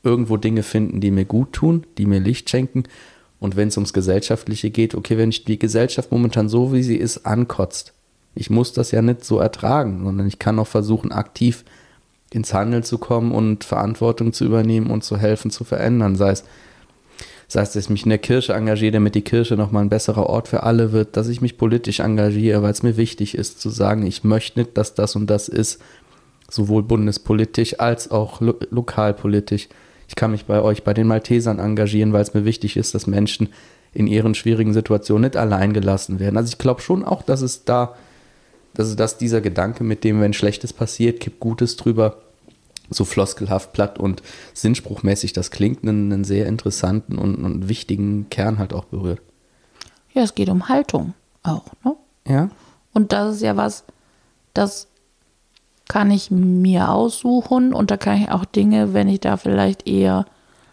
irgendwo Dinge finden, die mir gut tun, die mir Licht schenken. Und wenn es ums Gesellschaftliche geht, okay, wenn ich die Gesellschaft momentan so, wie sie ist, ankotzt, ich muss das ja nicht so ertragen, sondern ich kann auch versuchen, aktiv ins Handeln zu kommen und Verantwortung zu übernehmen und zu helfen, zu verändern. Sei es, dass ich mich in der Kirche engagiere, damit die Kirche nochmal ein besserer Ort für alle wird, dass ich mich politisch engagiere, weil es mir wichtig ist, zu sagen, ich möchte nicht, dass das und das ist, sowohl bundespolitisch als auch lokalpolitisch. Ich kann mich bei euch, bei den Maltesern engagieren, weil es mir wichtig ist, dass Menschen in ihren schwierigen Situationen nicht allein gelassen werden. Also ich glaube schon auch, dass dieser Gedanke mit dem, wenn Schlechtes passiert, kippt Gutes drüber, so floskelhaft, platt und sinnspruchmäßig das klingt, einen sehr interessanten und wichtigen Kern halt auch berührt. Ja, es geht um Haltung auch, ne? Ja. Und das ist ja was, das kann ich mir aussuchen und da kann ich auch Dinge, wenn ich da vielleicht eher,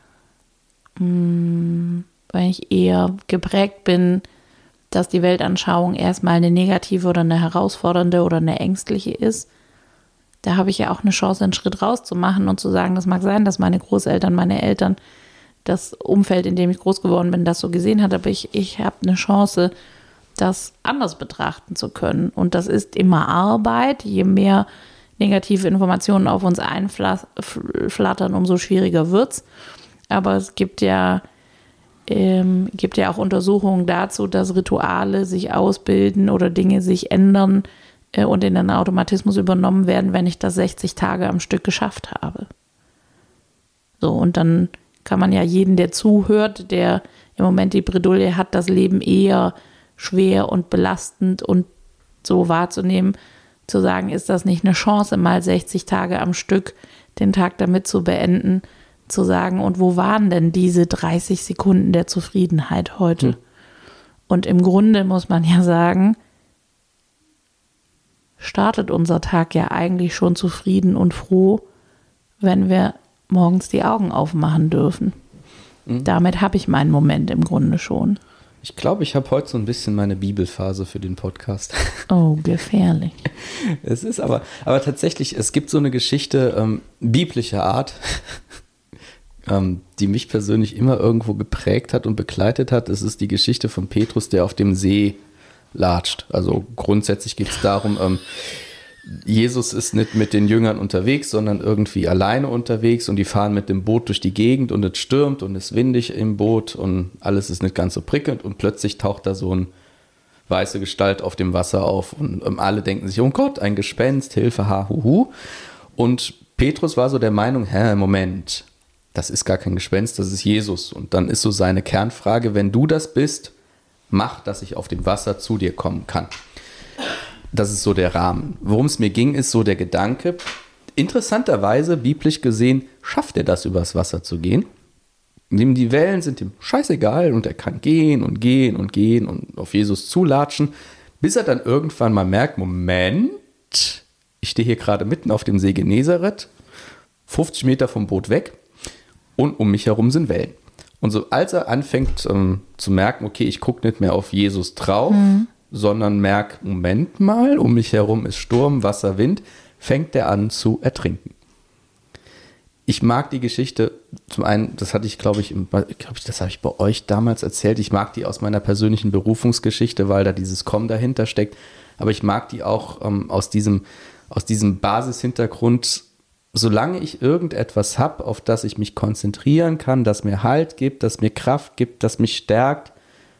wenn ich eher geprägt bin, dass die Weltanschauung erstmal eine negative oder eine herausfordernde oder eine ängstliche ist, da habe ich ja auch eine Chance, einen Schritt rauszumachen und zu sagen, das mag sein, dass meine Großeltern, meine Eltern, das Umfeld, in dem ich groß geworden bin, das so gesehen hat, aber ich habe eine Chance, das anders betrachten zu können. Und das ist immer Arbeit. Je mehr negative Informationen auf uns einflattern, umso schwieriger wird's. Aber es gibt ja auch Untersuchungen dazu, dass Rituale sich ausbilden oder Dinge sich ändern und in einen Automatismus übernommen werden, wenn ich das 60 Tage am Stück geschafft habe. So, und dann kann man ja jeden, der zuhört, der im Moment die Bredouille hat, das Leben eher schwer und belastend und so wahrzunehmen, zu sagen, ist das nicht eine Chance, mal 60 Tage am Stück den Tag damit zu beenden, zu sagen, und wo waren denn diese 30 Sekunden der Zufriedenheit heute? Und im Grunde muss man ja sagen, startet unser Tag ja eigentlich schon zufrieden und froh, wenn wir morgens die Augen aufmachen dürfen. Damit habe ich meinen Moment im Grunde schon. Ich glaube, ich habe heute so ein bisschen meine Bibelphase für den Podcast. Oh, gefährlich. Es ist aber tatsächlich, es gibt so eine Geschichte biblischer Art, die mich persönlich immer irgendwo geprägt hat und begleitet hat. Es ist die Geschichte von Petrus, der auf dem See latscht. Also grundsätzlich geht es darum, Jesus ist nicht mit den Jüngern unterwegs, sondern irgendwie alleine unterwegs und die fahren mit dem Boot durch die Gegend und es stürmt und es ist windig im Boot und alles ist nicht ganz so prickelnd und plötzlich taucht da so eine weiße Gestalt auf dem Wasser auf und alle denken sich, oh Gott, ein Gespenst, Hilfe, ha, hu, hu. Und Petrus war so der Meinung, Moment, das ist gar kein Gespenst, das ist Jesus. Und dann ist so seine Kernfrage, wenn du das bist, mach, dass ich auf dem Wasser zu dir kommen kann. Das ist so der Rahmen. Worum es mir ging, ist so der Gedanke, interessanterweise, biblisch gesehen, schafft er das, übers Wasser zu gehen. Die Wellen sind ihm scheißegal und er kann gehen und gehen und gehen und auf Jesus zulatschen, bis er dann irgendwann mal merkt, Moment, ich stehe hier gerade mitten auf dem See Genezareth, 50 Meter vom Boot weg und um mich herum sind Wellen. Und so als er anfängt zu merken, okay, ich gucke nicht mehr auf Jesus drauf, sondern merke, Moment mal, um mich herum ist Sturm, Wasser, Wind, fängt er an zu ertrinken. Ich mag die Geschichte, zum einen, das hatte ich, das habe ich bei euch damals erzählt, ich mag die aus meiner persönlichen Berufungsgeschichte, weil da dieses Komm dahinter steckt, aber ich mag die auch aus diesem Basishintergrund. Solange ich irgendetwas habe, auf das ich mich konzentrieren kann, das mir Halt gibt, das mir Kraft gibt, das mich stärkt,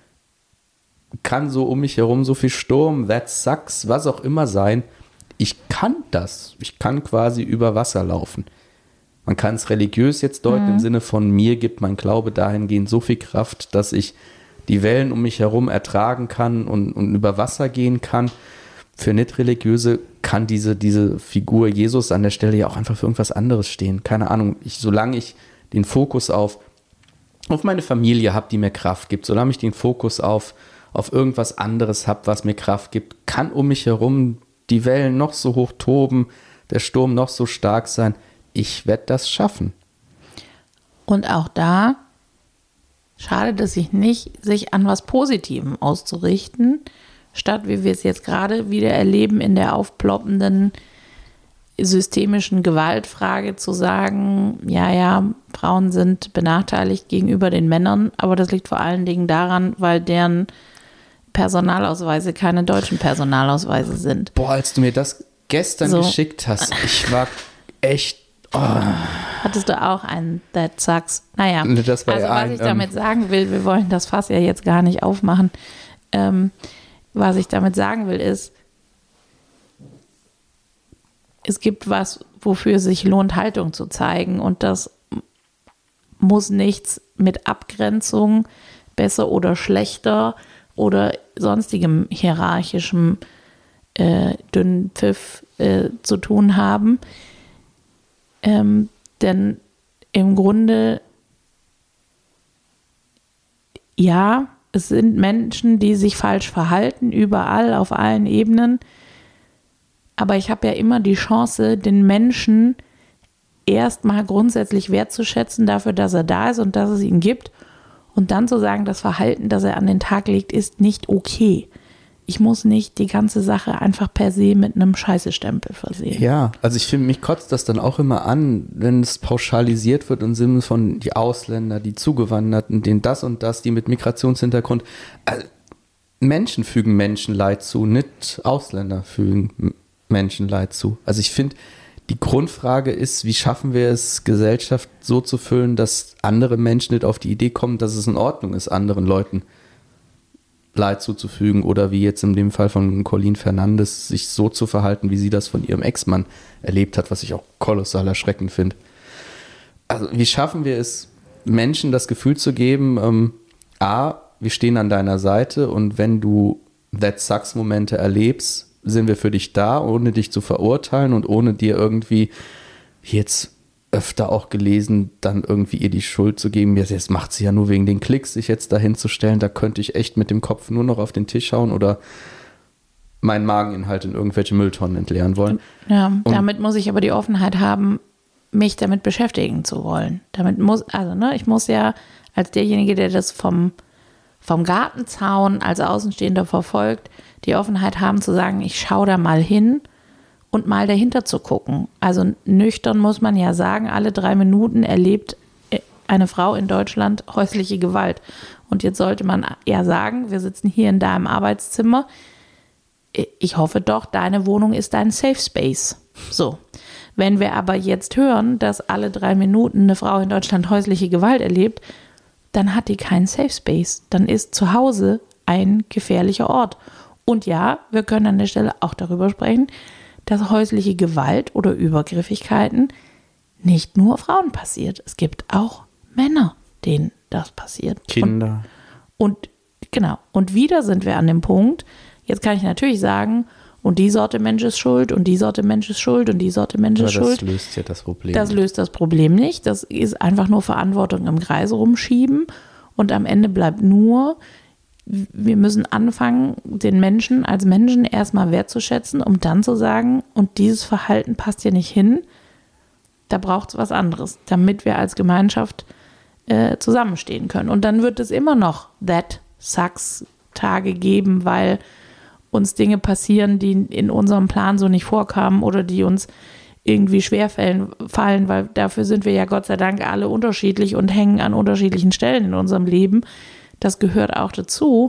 kann so um mich herum so viel Sturm, that sucks, was auch immer sein. Ich kann das. Ich kann quasi über Wasser laufen. Man kann es religiös jetzt deuten im Sinne von, mir gibt mein Glaube dahingehend so viel Kraft, dass ich die Wellen um mich herum ertragen kann und über Wasser gehen kann. Für Nicht-Religiöse kann diese Figur Jesus an der Stelle ja auch einfach für irgendwas anderes stehen. Keine Ahnung, solange ich den Fokus auf meine Familie habe, die mir Kraft gibt, solange ich den Fokus auf irgendwas anderes habe, was mir Kraft gibt, kann um mich herum die Wellen noch so hoch toben, der Sturm noch so stark sein. Ich werde das schaffen. Und auch da schadet es sich nicht, sich an was Positivem auszurichten, statt, wie wir es jetzt gerade wieder erleben, in der aufploppenden systemischen Gewaltfrage zu sagen, ja, Frauen sind benachteiligt gegenüber den Männern, aber das liegt vor allen Dingen daran, weil deren Personalausweise keine deutschen Personalausweise sind. Boah, als du mir das gestern geschickt hast, ich war echt... Oh. Hattest du auch einen That Sucks? Naja, das war also was ich damit sagen will, wir wollen das Fass ja jetzt gar nicht aufmachen. Was ich damit sagen will ist, es gibt was, wofür es sich lohnt, Haltung zu zeigen, und das muss nichts mit Abgrenzung, besser oder schlechter oder sonstigem hierarchischem dünnen Pfiff zu tun haben. Denn im Grunde, ja, es sind Menschen, die sich falsch verhalten, überall, auf allen Ebenen. Aber ich habe ja immer die Chance, den Menschen erstmal grundsätzlich wertzuschätzen dafür, dass er da ist und dass es ihn gibt. Und dann zu sagen, das Verhalten, das er an den Tag legt, ist nicht okay. Ich muss nicht die ganze Sache einfach per se mit einem Scheiße-Stempel versehen. Ja, also ich finde, mich kotzt das dann auch immer an, wenn es pauschalisiert wird im Sinne von die Ausländer, die Zugewanderten, denen das und das, die mit Migrationshintergrund. Also Menschen fügen Menschen Leid zu, nicht Ausländer fügen Menschen Leid zu. Also ich finde, die Grundfrage ist, wie schaffen wir es, Gesellschaft so zu füllen, dass andere Menschen nicht auf die Idee kommen, dass es in Ordnung ist, anderen Leuten Leid zuzufügen, oder wie jetzt in dem Fall von Colleen Fernandes, sich so zu verhalten, wie sie das von ihrem Ex-Mann erlebt hat, was ich auch kolossal erschreckend finde. Also wie schaffen wir es, Menschen das Gefühl zu geben, wir stehen an deiner Seite, und wenn du That Sucks-Momente erlebst, sind wir für dich da, ohne dich zu verurteilen und ohne dir irgendwie, jetzt öfter auch gelesen, dann irgendwie ihr die Schuld zu geben. Jetzt macht sie ja nur wegen den Klicks, sich jetzt dahin zu stellen. Da könnte ich echt mit dem Kopf nur noch auf den Tisch hauen oder meinen Mageninhalt in irgendwelche Mülltonnen entleeren wollen. Ja, damit muss ich aber die Offenheit haben, mich damit beschäftigen zu wollen. Ich muss ja als derjenige, der das vom Gartenzaun als Außenstehender verfolgt, die Offenheit haben zu sagen, ich schaue da mal hin und mal dahinter zu gucken. Also nüchtern muss man ja sagen, alle 3 Minuten erlebt eine Frau in Deutschland häusliche Gewalt. Und jetzt sollte man ja sagen, wir sitzen hier in deinem Arbeitszimmer. Ich hoffe doch, deine Wohnung ist dein Safe Space. So. Wenn wir aber jetzt hören, dass alle 3 Minuten eine Frau in Deutschland häusliche Gewalt erlebt, dann hat die keinen Safe Space. Dann ist zu Hause ein gefährlicher Ort. Und ja, wir können an der Stelle auch darüber sprechen, dass häusliche Gewalt oder Übergriffigkeiten nicht nur Frauen passiert. Es gibt auch Männer, denen das passiert. Kinder. Und genau. Und wieder sind wir an dem Punkt, jetzt kann ich natürlich sagen, und die Sorte Mensch ist schuld und die Sorte Mensch ist schuld und die Sorte Mensch ist schuld. Das löst ja das Problem. Das löst das Problem nicht. Das ist einfach nur Verantwortung im Kreis rumschieben. Und am Ende bleibt nur, wir müssen anfangen, den Menschen als Menschen erstmal wertzuschätzen, um dann zu sagen, und dieses Verhalten passt hier nicht hin, da braucht es was anderes, damit wir als Gemeinschaft zusammenstehen können. Und dann wird es immer noch That Sucks Tage geben, weil uns Dinge passieren, die in unserem Plan so nicht vorkamen oder die uns irgendwie schwer fallen, weil dafür sind wir ja Gott sei Dank alle unterschiedlich und hängen an unterschiedlichen Stellen in unserem Leben. Das gehört auch dazu.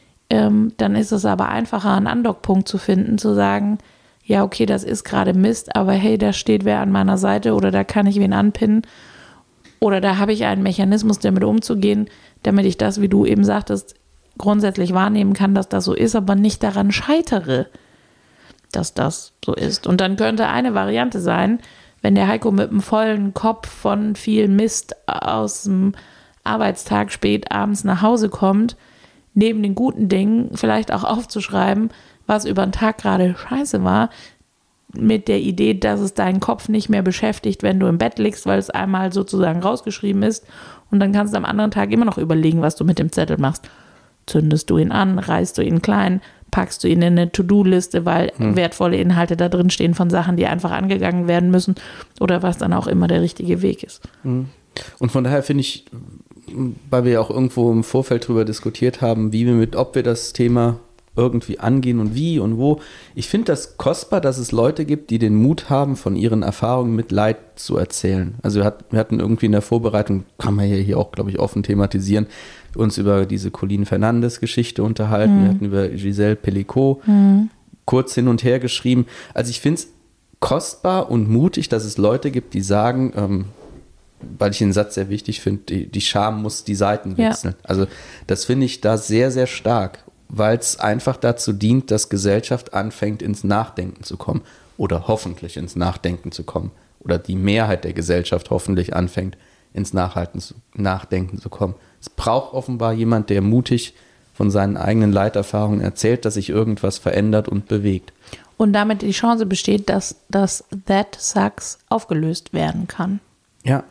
Dann ist es aber einfacher, einen Andockpunkt zu finden, zu sagen, ja, okay, das ist gerade Mist, aber hey, da steht wer an meiner Seite oder da kann ich wen anpinnen oder da habe ich einen Mechanismus, damit umzugehen, damit ich das, wie du eben sagtest, grundsätzlich wahrnehmen kann, dass das so ist, aber nicht daran scheitere, dass das so ist. Und dann könnte eine Variante sein, wenn der Heiko mit einem vollen Kopf von viel Mist aus dem Arbeitstag spät abends nach Hause kommt, neben den guten Dingen vielleicht auch aufzuschreiben, was über den Tag gerade scheiße war, mit der Idee, dass es deinen Kopf nicht mehr beschäftigt, wenn du im Bett liegst, weil es einmal sozusagen rausgeschrieben ist und dann kannst du am anderen Tag immer noch überlegen, was du mit dem Zettel machst. Zündest du ihn an, reißt du ihn klein, packst du ihn in eine To-Do-Liste, weil wertvolle Inhalte da drin stehen von Sachen, die einfach angegangen werden müssen oder was dann auch immer der richtige Weg ist. Und von daher finde ich, weil wir ja auch irgendwo im Vorfeld drüber diskutiert haben, ob wir das Thema irgendwie angehen und wie und wo. Ich finde das kostbar, dass es Leute gibt, die den Mut haben, von ihren Erfahrungen mit Leid zu erzählen. Also wir hatten irgendwie in der Vorbereitung, kann man ja hier auch, glaube ich, offen thematisieren, uns über diese Colleen Fernandes-Geschichte unterhalten. Wir hatten über Giselle Pellicot kurz hin und her geschrieben. Also ich finde es kostbar und mutig, dass es Leute gibt, die sagen, weil ich den Satz sehr wichtig finde, die Scham muss die Seiten wechseln. Ja. Also das finde ich da sehr, sehr stark, weil es einfach dazu dient, dass Gesellschaft anfängt, ins Nachdenken zu kommen oder hoffentlich ins Nachdenken zu kommen oder die Mehrheit der Gesellschaft hoffentlich anfängt, ins Nachdenken zu kommen. Es braucht offenbar jemand, der mutig von seinen eigenen Leiterfahrungen erzählt, dass sich irgendwas verändert und bewegt. Und damit die Chance besteht, dass das That Sucks aufgelöst werden kann. Ja.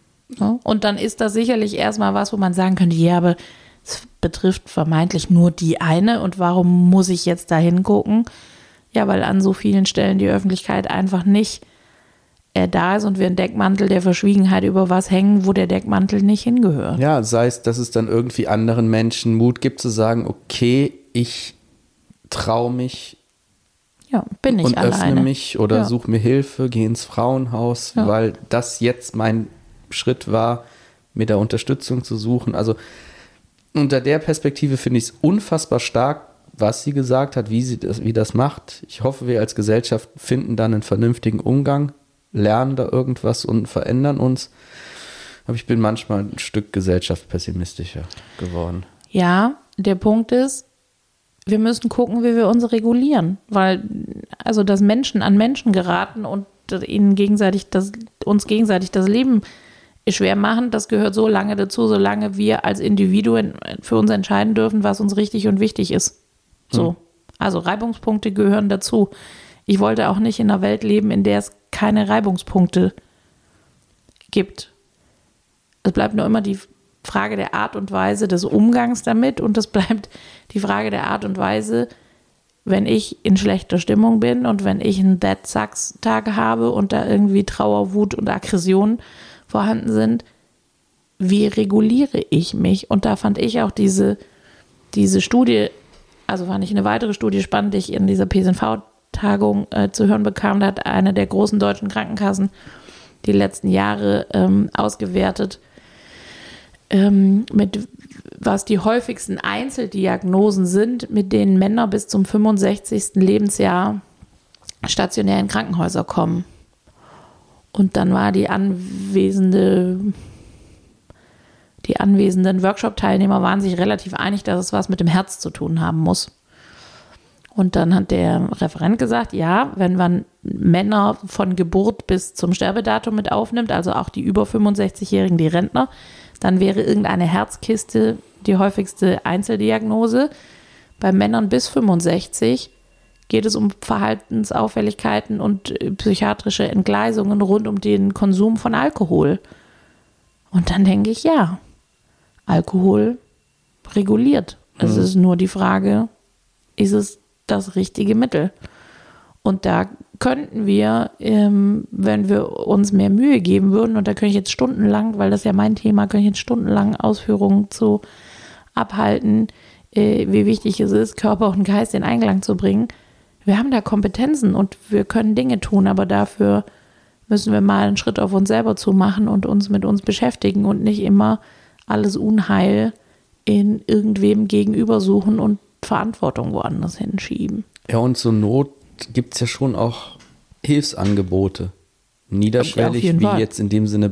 Und dann ist das sicherlich erstmal was, wo man sagen könnte, ja, aber es betrifft vermeintlich nur die eine und warum muss ich jetzt da hingucken? Ja, weil an so vielen Stellen die Öffentlichkeit einfach nicht da ist und wir einen Deckmantel der Verschwiegenheit über was hängen, wo der Deckmantel nicht hingehört. Ja, sei es, dass es dann irgendwie anderen Menschen Mut gibt zu sagen, okay, ich traue mich bin ich und alleine. Öffne mich oder suche mir Hilfe, gehe ins Frauenhaus, weil das jetzt mein Schritt war, mir da Unterstützung zu suchen. Also unter der Perspektive finde ich es unfassbar stark, was sie gesagt hat, wie das macht. Ich hoffe, wir als Gesellschaft finden dann einen vernünftigen Umgang, lernen da irgendwas und verändern uns. Aber ich bin manchmal ein Stück gesellschaftspessimistischer geworden. Ja, der Punkt ist, wir müssen gucken, wie wir uns regulieren, weil also dass Menschen an Menschen geraten und ihnen uns gegenseitig das Leben schwer machen, das gehört so lange dazu, solange wir als Individuen für uns entscheiden dürfen, was uns richtig und wichtig ist. So. Also Reibungspunkte gehören dazu. Ich wollte auch nicht in einer Welt leben, in der es keine Reibungspunkte gibt. Es bleibt nur immer die Frage der Art und Weise des Umgangs damit und es bleibt die Frage der Art und Weise, wenn ich in schlechter Stimmung bin und wenn ich einen That Sucks Tag habe und da irgendwie Trauer, Wut und Aggression vorhanden sind, wie reguliere ich mich? Und da fand ich auch diese Studie, also fand ich eine weitere Studie spannend, die ich in dieser PSNV-Tagung zu hören bekam. Da hat eine der großen deutschen Krankenkassen die letzten Jahre ausgewertet, mit was die häufigsten Einzeldiagnosen sind, mit denen Männer bis zum 65. Lebensjahr stationär in Krankenhäuser kommen. Und dann war die anwesenden Workshop-Teilnehmer waren sich relativ einig, dass es was mit dem Herz zu tun haben muss. Und dann hat der Referent gesagt, ja, wenn man Männer von Geburt bis zum Sterbedatum mit aufnimmt, also auch die über 65-Jährigen, die Rentner, dann wäre irgendeine Herzkiste die häufigste Einzeldiagnose. Bei Männern bis 65 geht es um Verhaltensauffälligkeiten und psychiatrische Entgleisungen rund um den Konsum von Alkohol. Und dann denke ich, ja, Alkohol reguliert. Es ist nur die Frage, ist es das richtige Mittel? Und da könnten wir, wenn wir uns mehr Mühe geben würden, und da könnte ich jetzt stundenlang, weil das ja mein Thema, könnte ich jetzt stundenlang Ausführungen zu abhalten, wie wichtig es ist, Körper und Geist in Einklang zu bringen. Wir haben da Kompetenzen und wir können Dinge tun, aber dafür müssen wir mal einen Schritt auf uns selber zu machen und uns mit uns beschäftigen und nicht immer alles Unheil in irgendwem gegenüber suchen und Verantwortung woanders hinschieben. Ja, und zur Not gibt es ja schon auch Hilfsangebote. Niederschwellig, wie Fall. Jetzt in dem Sinne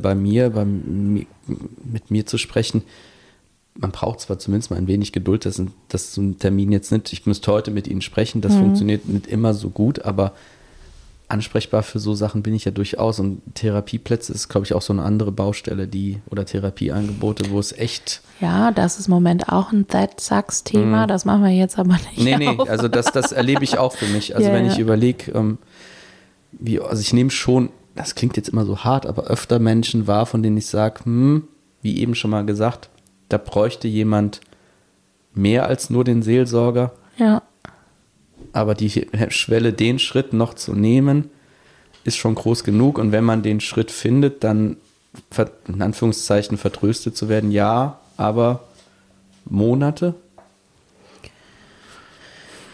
mit mir zu sprechen. Man braucht zwar zumindest mal ein wenig Geduld, dass so ein Termin jetzt nicht, ich müsste heute mit Ihnen sprechen, das funktioniert nicht immer so gut, aber ansprechbar für so Sachen bin ich ja durchaus und Therapieplätze ist, glaube ich, auch so eine andere Baustelle, oder Therapieangebote, wo es echt... Ja, das ist im Moment auch ein That Sucks-Thema, das machen wir jetzt aber nicht. Nee, also das erlebe ich auch für mich. Also wenn ich überlege, also ich nehme schon, das klingt jetzt immer so hart, aber öfter Menschen wahr, von denen ich sage, wie eben schon mal gesagt, da bräuchte jemand mehr als nur den Seelsorger. Ja. Aber die Schwelle, den Schritt noch zu nehmen, ist schon groß genug. Und wenn man den Schritt findet, dann in Anführungszeichen vertröstet zu werden, ja, aber Monate?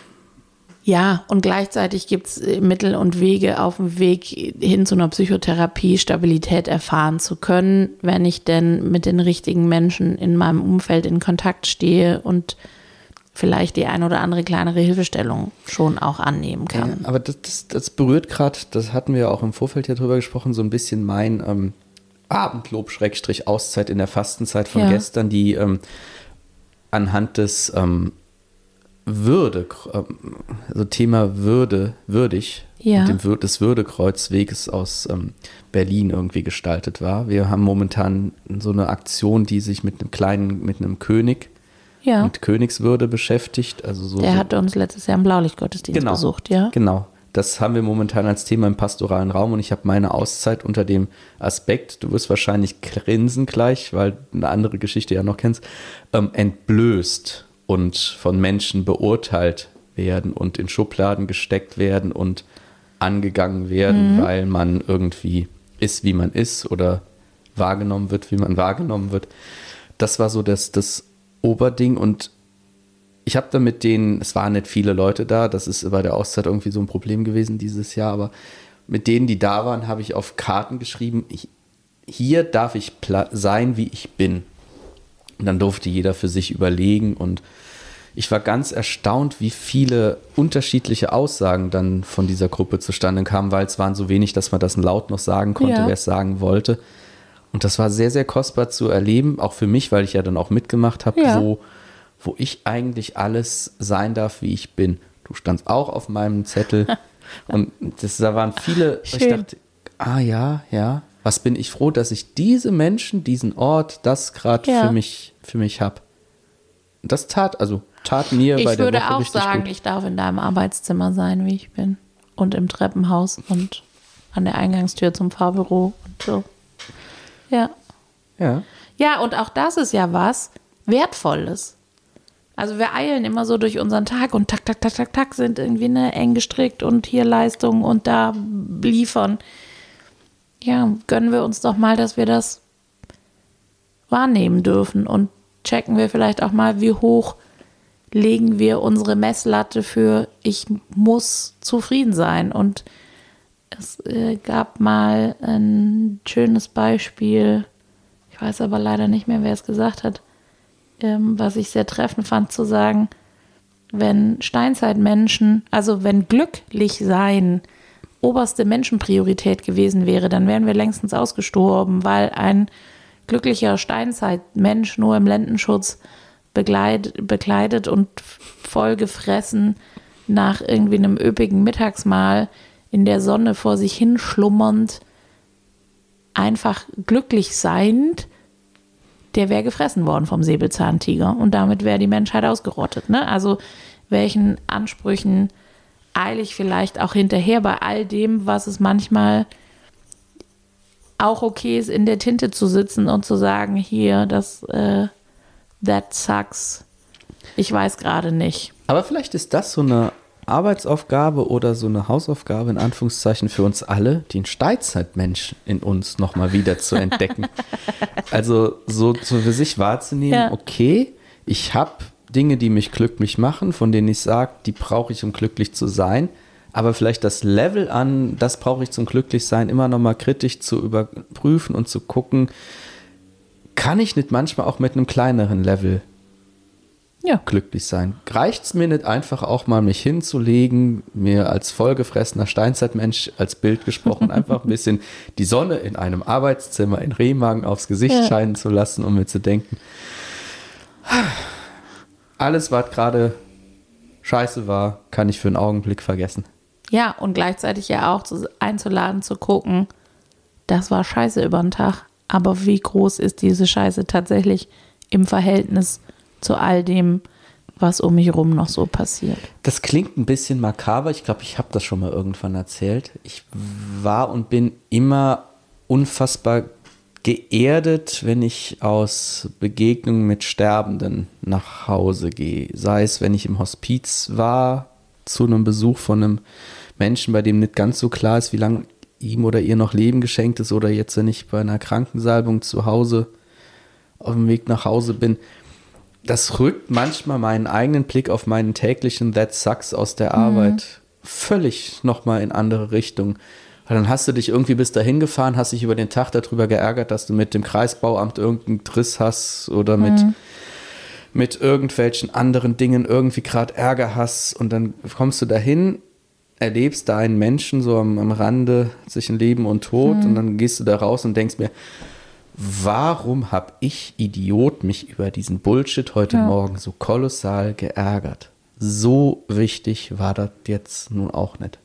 Ja, und gleichzeitig gibt es Mittel und Wege auf dem Weg hin zu einer Psychotherapie, Stabilität erfahren zu können, wenn ich denn mit den richtigen Menschen in meinem Umfeld in Kontakt stehe und vielleicht die ein oder andere kleinere Hilfestellung schon auch annehmen kann. Ja, aber das berührt gerade, das hatten wir ja auch im Vorfeld ja drüber gesprochen, so ein bisschen mein Abendlob-Auszeit in der Fastenzeit von gestern, die anhand des also Thema würdig, des Würdekreuzweges aus Berlin irgendwie gestaltet war. Wir haben momentan so eine Aktion, die sich mit einem König, mit Königswürde beschäftigt. Also Der hatte uns letztes Jahr im Blaulichtgottesdienst besucht, ja? Genau. Das haben wir momentan als Thema im pastoralen Raum und ich habe meine Auszeit unter dem Aspekt, du wirst wahrscheinlich grinsen gleich, weil du eine andere Geschichte ja noch kennst, entblößt und von Menschen beurteilt werden und in Schubladen gesteckt werden und angegangen werden, weil man irgendwie ist, wie man ist oder wahrgenommen wird, wie man wahrgenommen wird. Das war so das Oberding und ich habe da mit denen, es waren nicht viele Leute da, das ist bei der Auszeit irgendwie so ein Problem gewesen dieses Jahr, aber mit denen, die da waren, habe ich auf Karten geschrieben, hier darf ich sein, wie ich bin. Und dann durfte jeder für sich überlegen und ich war ganz erstaunt, wie viele unterschiedliche Aussagen dann von dieser Gruppe zustande kamen, weil es waren so wenig, dass man das laut noch sagen konnte, wer es sagen wollte. Und das war sehr, sehr kostbar zu erleben, auch für mich, weil ich ja dann auch mitgemacht habe, wo ich eigentlich alles sein darf, wie ich bin. Du standst auch auf meinem Zettel und da waren viele, ich dachte, ja, was bin ich froh, dass ich diese Menschen, diesen Ort, das gerade für mich habe. Das tat mir bei der Woche richtig gut. Ich würde auch sagen, ich darf in deinem Arbeitszimmer sein, wie ich bin. Und im Treppenhaus und an der Eingangstür zum Fahrbüro und so. Ja. Ja. Ja, und auch das ist ja was Wertvolles. Also wir eilen immer so durch unseren Tag und tak, sind irgendwie eng gestrickt und hier Leistung und da liefern. Ja, gönnen wir uns doch mal, dass wir das wahrnehmen dürfen und checken wir vielleicht auch mal, wie hoch legen wir unsere Messlatte für ich muss zufrieden sein. Und es gab mal ein schönes Beispiel, ich weiß aber leider nicht mehr, wer es gesagt hat, was ich sehr treffend fand, zu sagen, wenn Steinzeitmenschen, also wenn glücklich sein oberste Menschenpriorität gewesen wäre, dann wären wir längstens ausgestorben, weil ein glücklicher Steinzeitmensch nur im Lendenschutz bekleidet und vollgefressen nach irgendwie einem üppigen Mittagsmahl in der Sonne vor sich hin schlummernd, einfach glücklich seiend, der wäre gefressen worden vom Säbelzahntiger und damit wäre die Menschheit ausgerottet. Ne? Also welchen Ansprüchen eile ich vielleicht auch hinterher bei all dem, was es manchmal auch okay ist, in der Tinte zu sitzen und zu sagen, hier, that sucks. Ich weiß gerade nicht. Aber vielleicht ist das so eine Arbeitsaufgabe oder so eine Hausaufgabe in Anführungszeichen für uns alle, den Steinzeitmensch in uns nochmal wieder zu entdecken. Also so für sich wahrzunehmen, okay, ich habe Dinge, die mich glücklich machen, von denen ich sage, die brauche ich, um glücklich zu sein. Aber vielleicht das Level an, das brauche ich zum Glücklichsein, immer nochmal kritisch zu überprüfen und zu gucken, kann ich nicht manchmal auch mit einem kleineren Level glücklich sein? Reicht es mir nicht einfach auch mal mich hinzulegen, mir als vollgefressener Steinzeitmensch als Bild gesprochen, einfach ein bisschen die Sonne in einem Arbeitszimmer in Remagen aufs Gesicht scheinen zu lassen, um mir zu denken, alles, was gerade scheiße war, kann ich für einen Augenblick vergessen. Ja, und gleichzeitig ja auch einzuladen, zu gucken, das war scheiße über den Tag, aber wie groß ist diese Scheiße tatsächlich im Verhältnis zu all dem, was um mich rum noch so passiert? Das klingt ein bisschen makaber, ich glaube, ich habe das schon mal irgendwann erzählt. Ich war und bin immer unfassbar geerdet, wenn ich aus Begegnungen mit Sterbenden nach Hause gehe. Sei es, wenn ich im Hospiz war, zu einem Besuch von einem Menschen, bei dem nicht ganz so klar ist, wie lange ihm oder ihr noch Leben geschenkt ist, oder jetzt, wenn ich bei einer Krankensalbung zu Hause auf dem Weg nach Hause bin. das rückt manchmal meinen eigenen Blick auf meinen täglichen That Sucks aus der Arbeit völlig nochmal in andere Richtung. Weil dann hast du dich irgendwie bis dahin gefahren, hast dich über den Tag darüber geärgert, dass du mit dem Kreisbauamt irgendeinen Driss hast oder mit irgendwelchen anderen Dingen irgendwie gerade Ärger hast und dann kommst du dahin, erlebst da einen Menschen so am Rande zwischen Leben und Tod und dann gehst du da raus und denkst mir, warum habe ich, Idiot, mich über diesen Bullshit heute Morgen so kolossal geärgert? So wichtig war das jetzt nun auch nicht.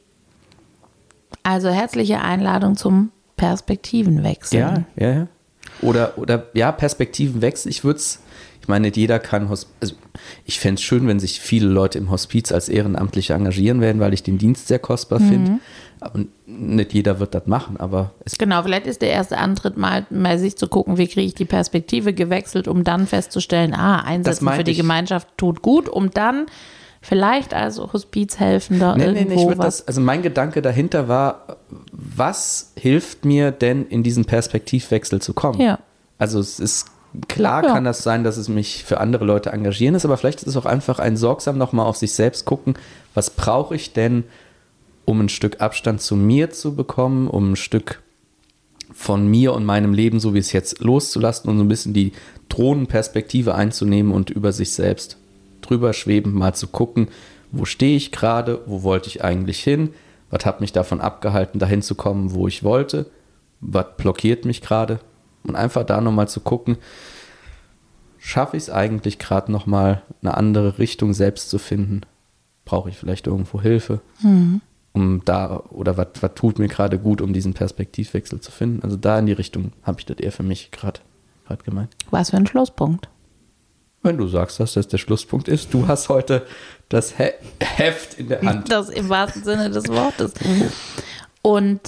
Also herzliche Einladung zum Perspektivenwechsel. Ja. Oder Perspektivenwechsel. Ich meine, nicht jeder kann, also ich fände es schön, wenn sich viele Leute im Hospiz als Ehrenamtliche engagieren werden, weil ich den Dienst sehr kostbar finde. Aber nicht jeder wird das machen, aber genau, vielleicht ist der erste Antritt mal sich zu gucken, wie kriege ich die Perspektive gewechselt, um dann festzustellen, Einsetzen für die Gemeinschaft tut gut, um dann vielleicht als Hospizhelfender also mein Gedanke dahinter war, was hilft mir denn in diesen Perspektivwechsel zu kommen? Ja. Also es ist klar, kann das sein, dass es mich für andere Leute engagieren ist, aber vielleicht ist es auch einfach ein sorgsam nochmal auf sich selbst gucken, was brauche ich denn, um ein Stück Abstand zu mir zu bekommen, um ein Stück von mir und meinem Leben, so wie es jetzt, loszulassen und so ein bisschen die Drohnenperspektive einzunehmen und über sich selbst drüber schweben, mal zu gucken, wo stehe ich gerade, wo wollte ich eigentlich hin, was hat mich davon abgehalten, dahin zu kommen, wo ich wollte, was blockiert mich gerade und einfach da nochmal zu gucken, schaffe ich es eigentlich gerade nochmal eine andere Richtung selbst zu finden, brauche ich vielleicht irgendwo Hilfe, oder was tut mir gerade gut, um diesen Perspektivwechsel zu finden, also da in die Richtung habe ich das eher für mich gerade gemeint. Was für ein Schlusspunkt. Wenn du sagst, dass das der Schlusspunkt ist, du hast heute das Heft in der Hand. Das im wahrsten Sinne des Wortes. Und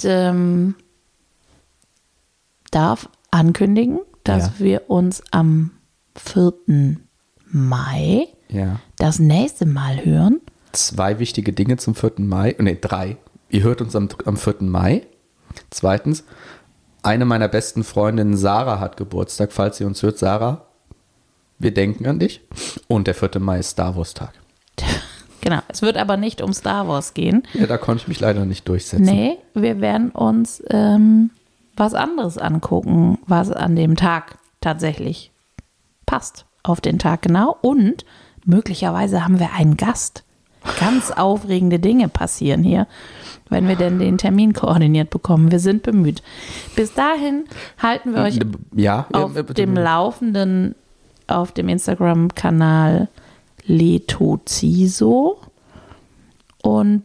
darf ankündigen, dass wir uns am 4. Mai das nächste Mal hören. 2 wichtige Dinge zum 4. Mai. 3. Ihr hört uns am 4. Mai. 2. Eine meiner besten Freundinnen, Sarah, hat Geburtstag. Falls ihr uns hört, Sarah, wir denken an dich. Und der 4. Mai ist Star Wars Tag. Genau, es wird aber nicht um Star Wars gehen. Ja, da konnte ich mich leider nicht durchsetzen. Nee, wir werden uns was anderes angucken, was an dem Tag tatsächlich passt. Auf den Tag genau. Und möglicherweise haben wir einen Gast. Ganz aufregende Dinge passieren hier, wenn wir denn den Termin koordiniert bekommen. Wir sind bemüht. Bis dahin halten wir euch auf dem Laufenden auf dem Instagram-Kanal Letoziso und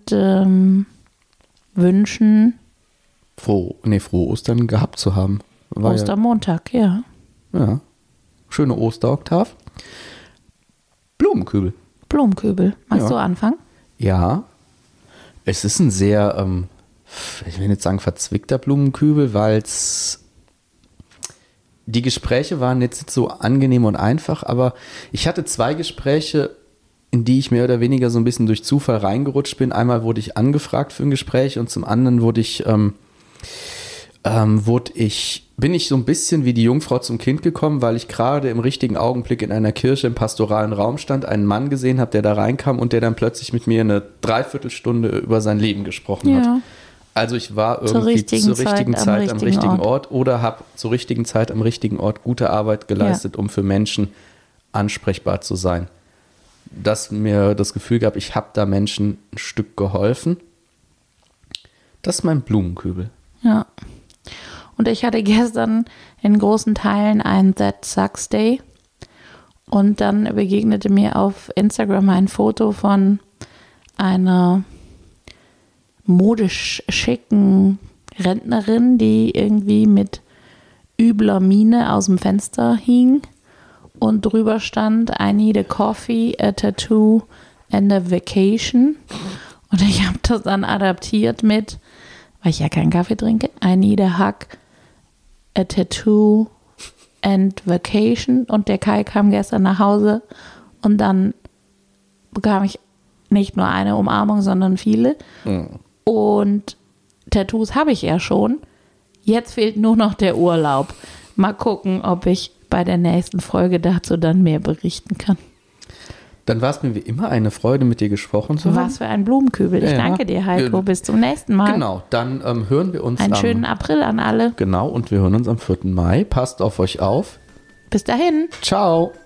wünschen frohe Ostern gehabt zu haben. Ostermontag, ja. Ja. Schöne Osteroktav. Blumenkübel. Magst du anfangen? Ja. Es ist ein sehr, ich will nicht sagen verzwickter Blumenkübel, weil die Gespräche waren jetzt so angenehm und einfach, aber ich hatte 2 Gespräche, in die ich mehr oder weniger so ein bisschen durch Zufall reingerutscht bin. Einmal wurde ich angefragt für ein Gespräch und zum anderen bin ich so ein bisschen wie die Jungfrau zum Kind gekommen, weil ich gerade im richtigen Augenblick in einer Kirche im pastoralen Raum stand, einen Mann gesehen habe, der da reinkam und der dann plötzlich mit mir eine Dreiviertelstunde über sein Leben gesprochen hat. Also ich war irgendwie zur richtigen Zeit am richtigen Ort oder habe zur richtigen Zeit am richtigen Ort gute Arbeit geleistet, um für Menschen ansprechbar zu sein. Dass mir das Gefühl gab, ich habe da Menschen ein Stück geholfen. Das ist mein Blumenkübel. Ja. Und ich hatte gestern in großen Teilen einen That Sucks Day. Und dann begegnete mir auf Instagram ein Foto von einer modisch schicken Rentnerin, die irgendwie mit übler Miene aus dem Fenster hing und drüber stand: I need a coffee, a tattoo and a vacation. Und ich habe das dann adaptiert mit, weil ich ja keinen Kaffee trinke, I need a hug, a tattoo and vacation. Und der Kai kam gestern nach Hause und dann bekam ich nicht nur eine Umarmung, sondern viele. Und Tattoos habe ich ja schon. Jetzt fehlt nur noch der Urlaub. Mal gucken, ob ich bei der nächsten Folge dazu dann mehr berichten kann. Dann war es mir wie immer eine Freude, mit dir gesprochen zu haben. Was für ein Blumenkübel. Ich danke dir, Heiko. Bis zum nächsten Mal. Genau, dann hören wir uns einen schönen April an alle. Genau, und wir hören uns am 4. Mai. Passt auf euch auf. Bis dahin. Ciao.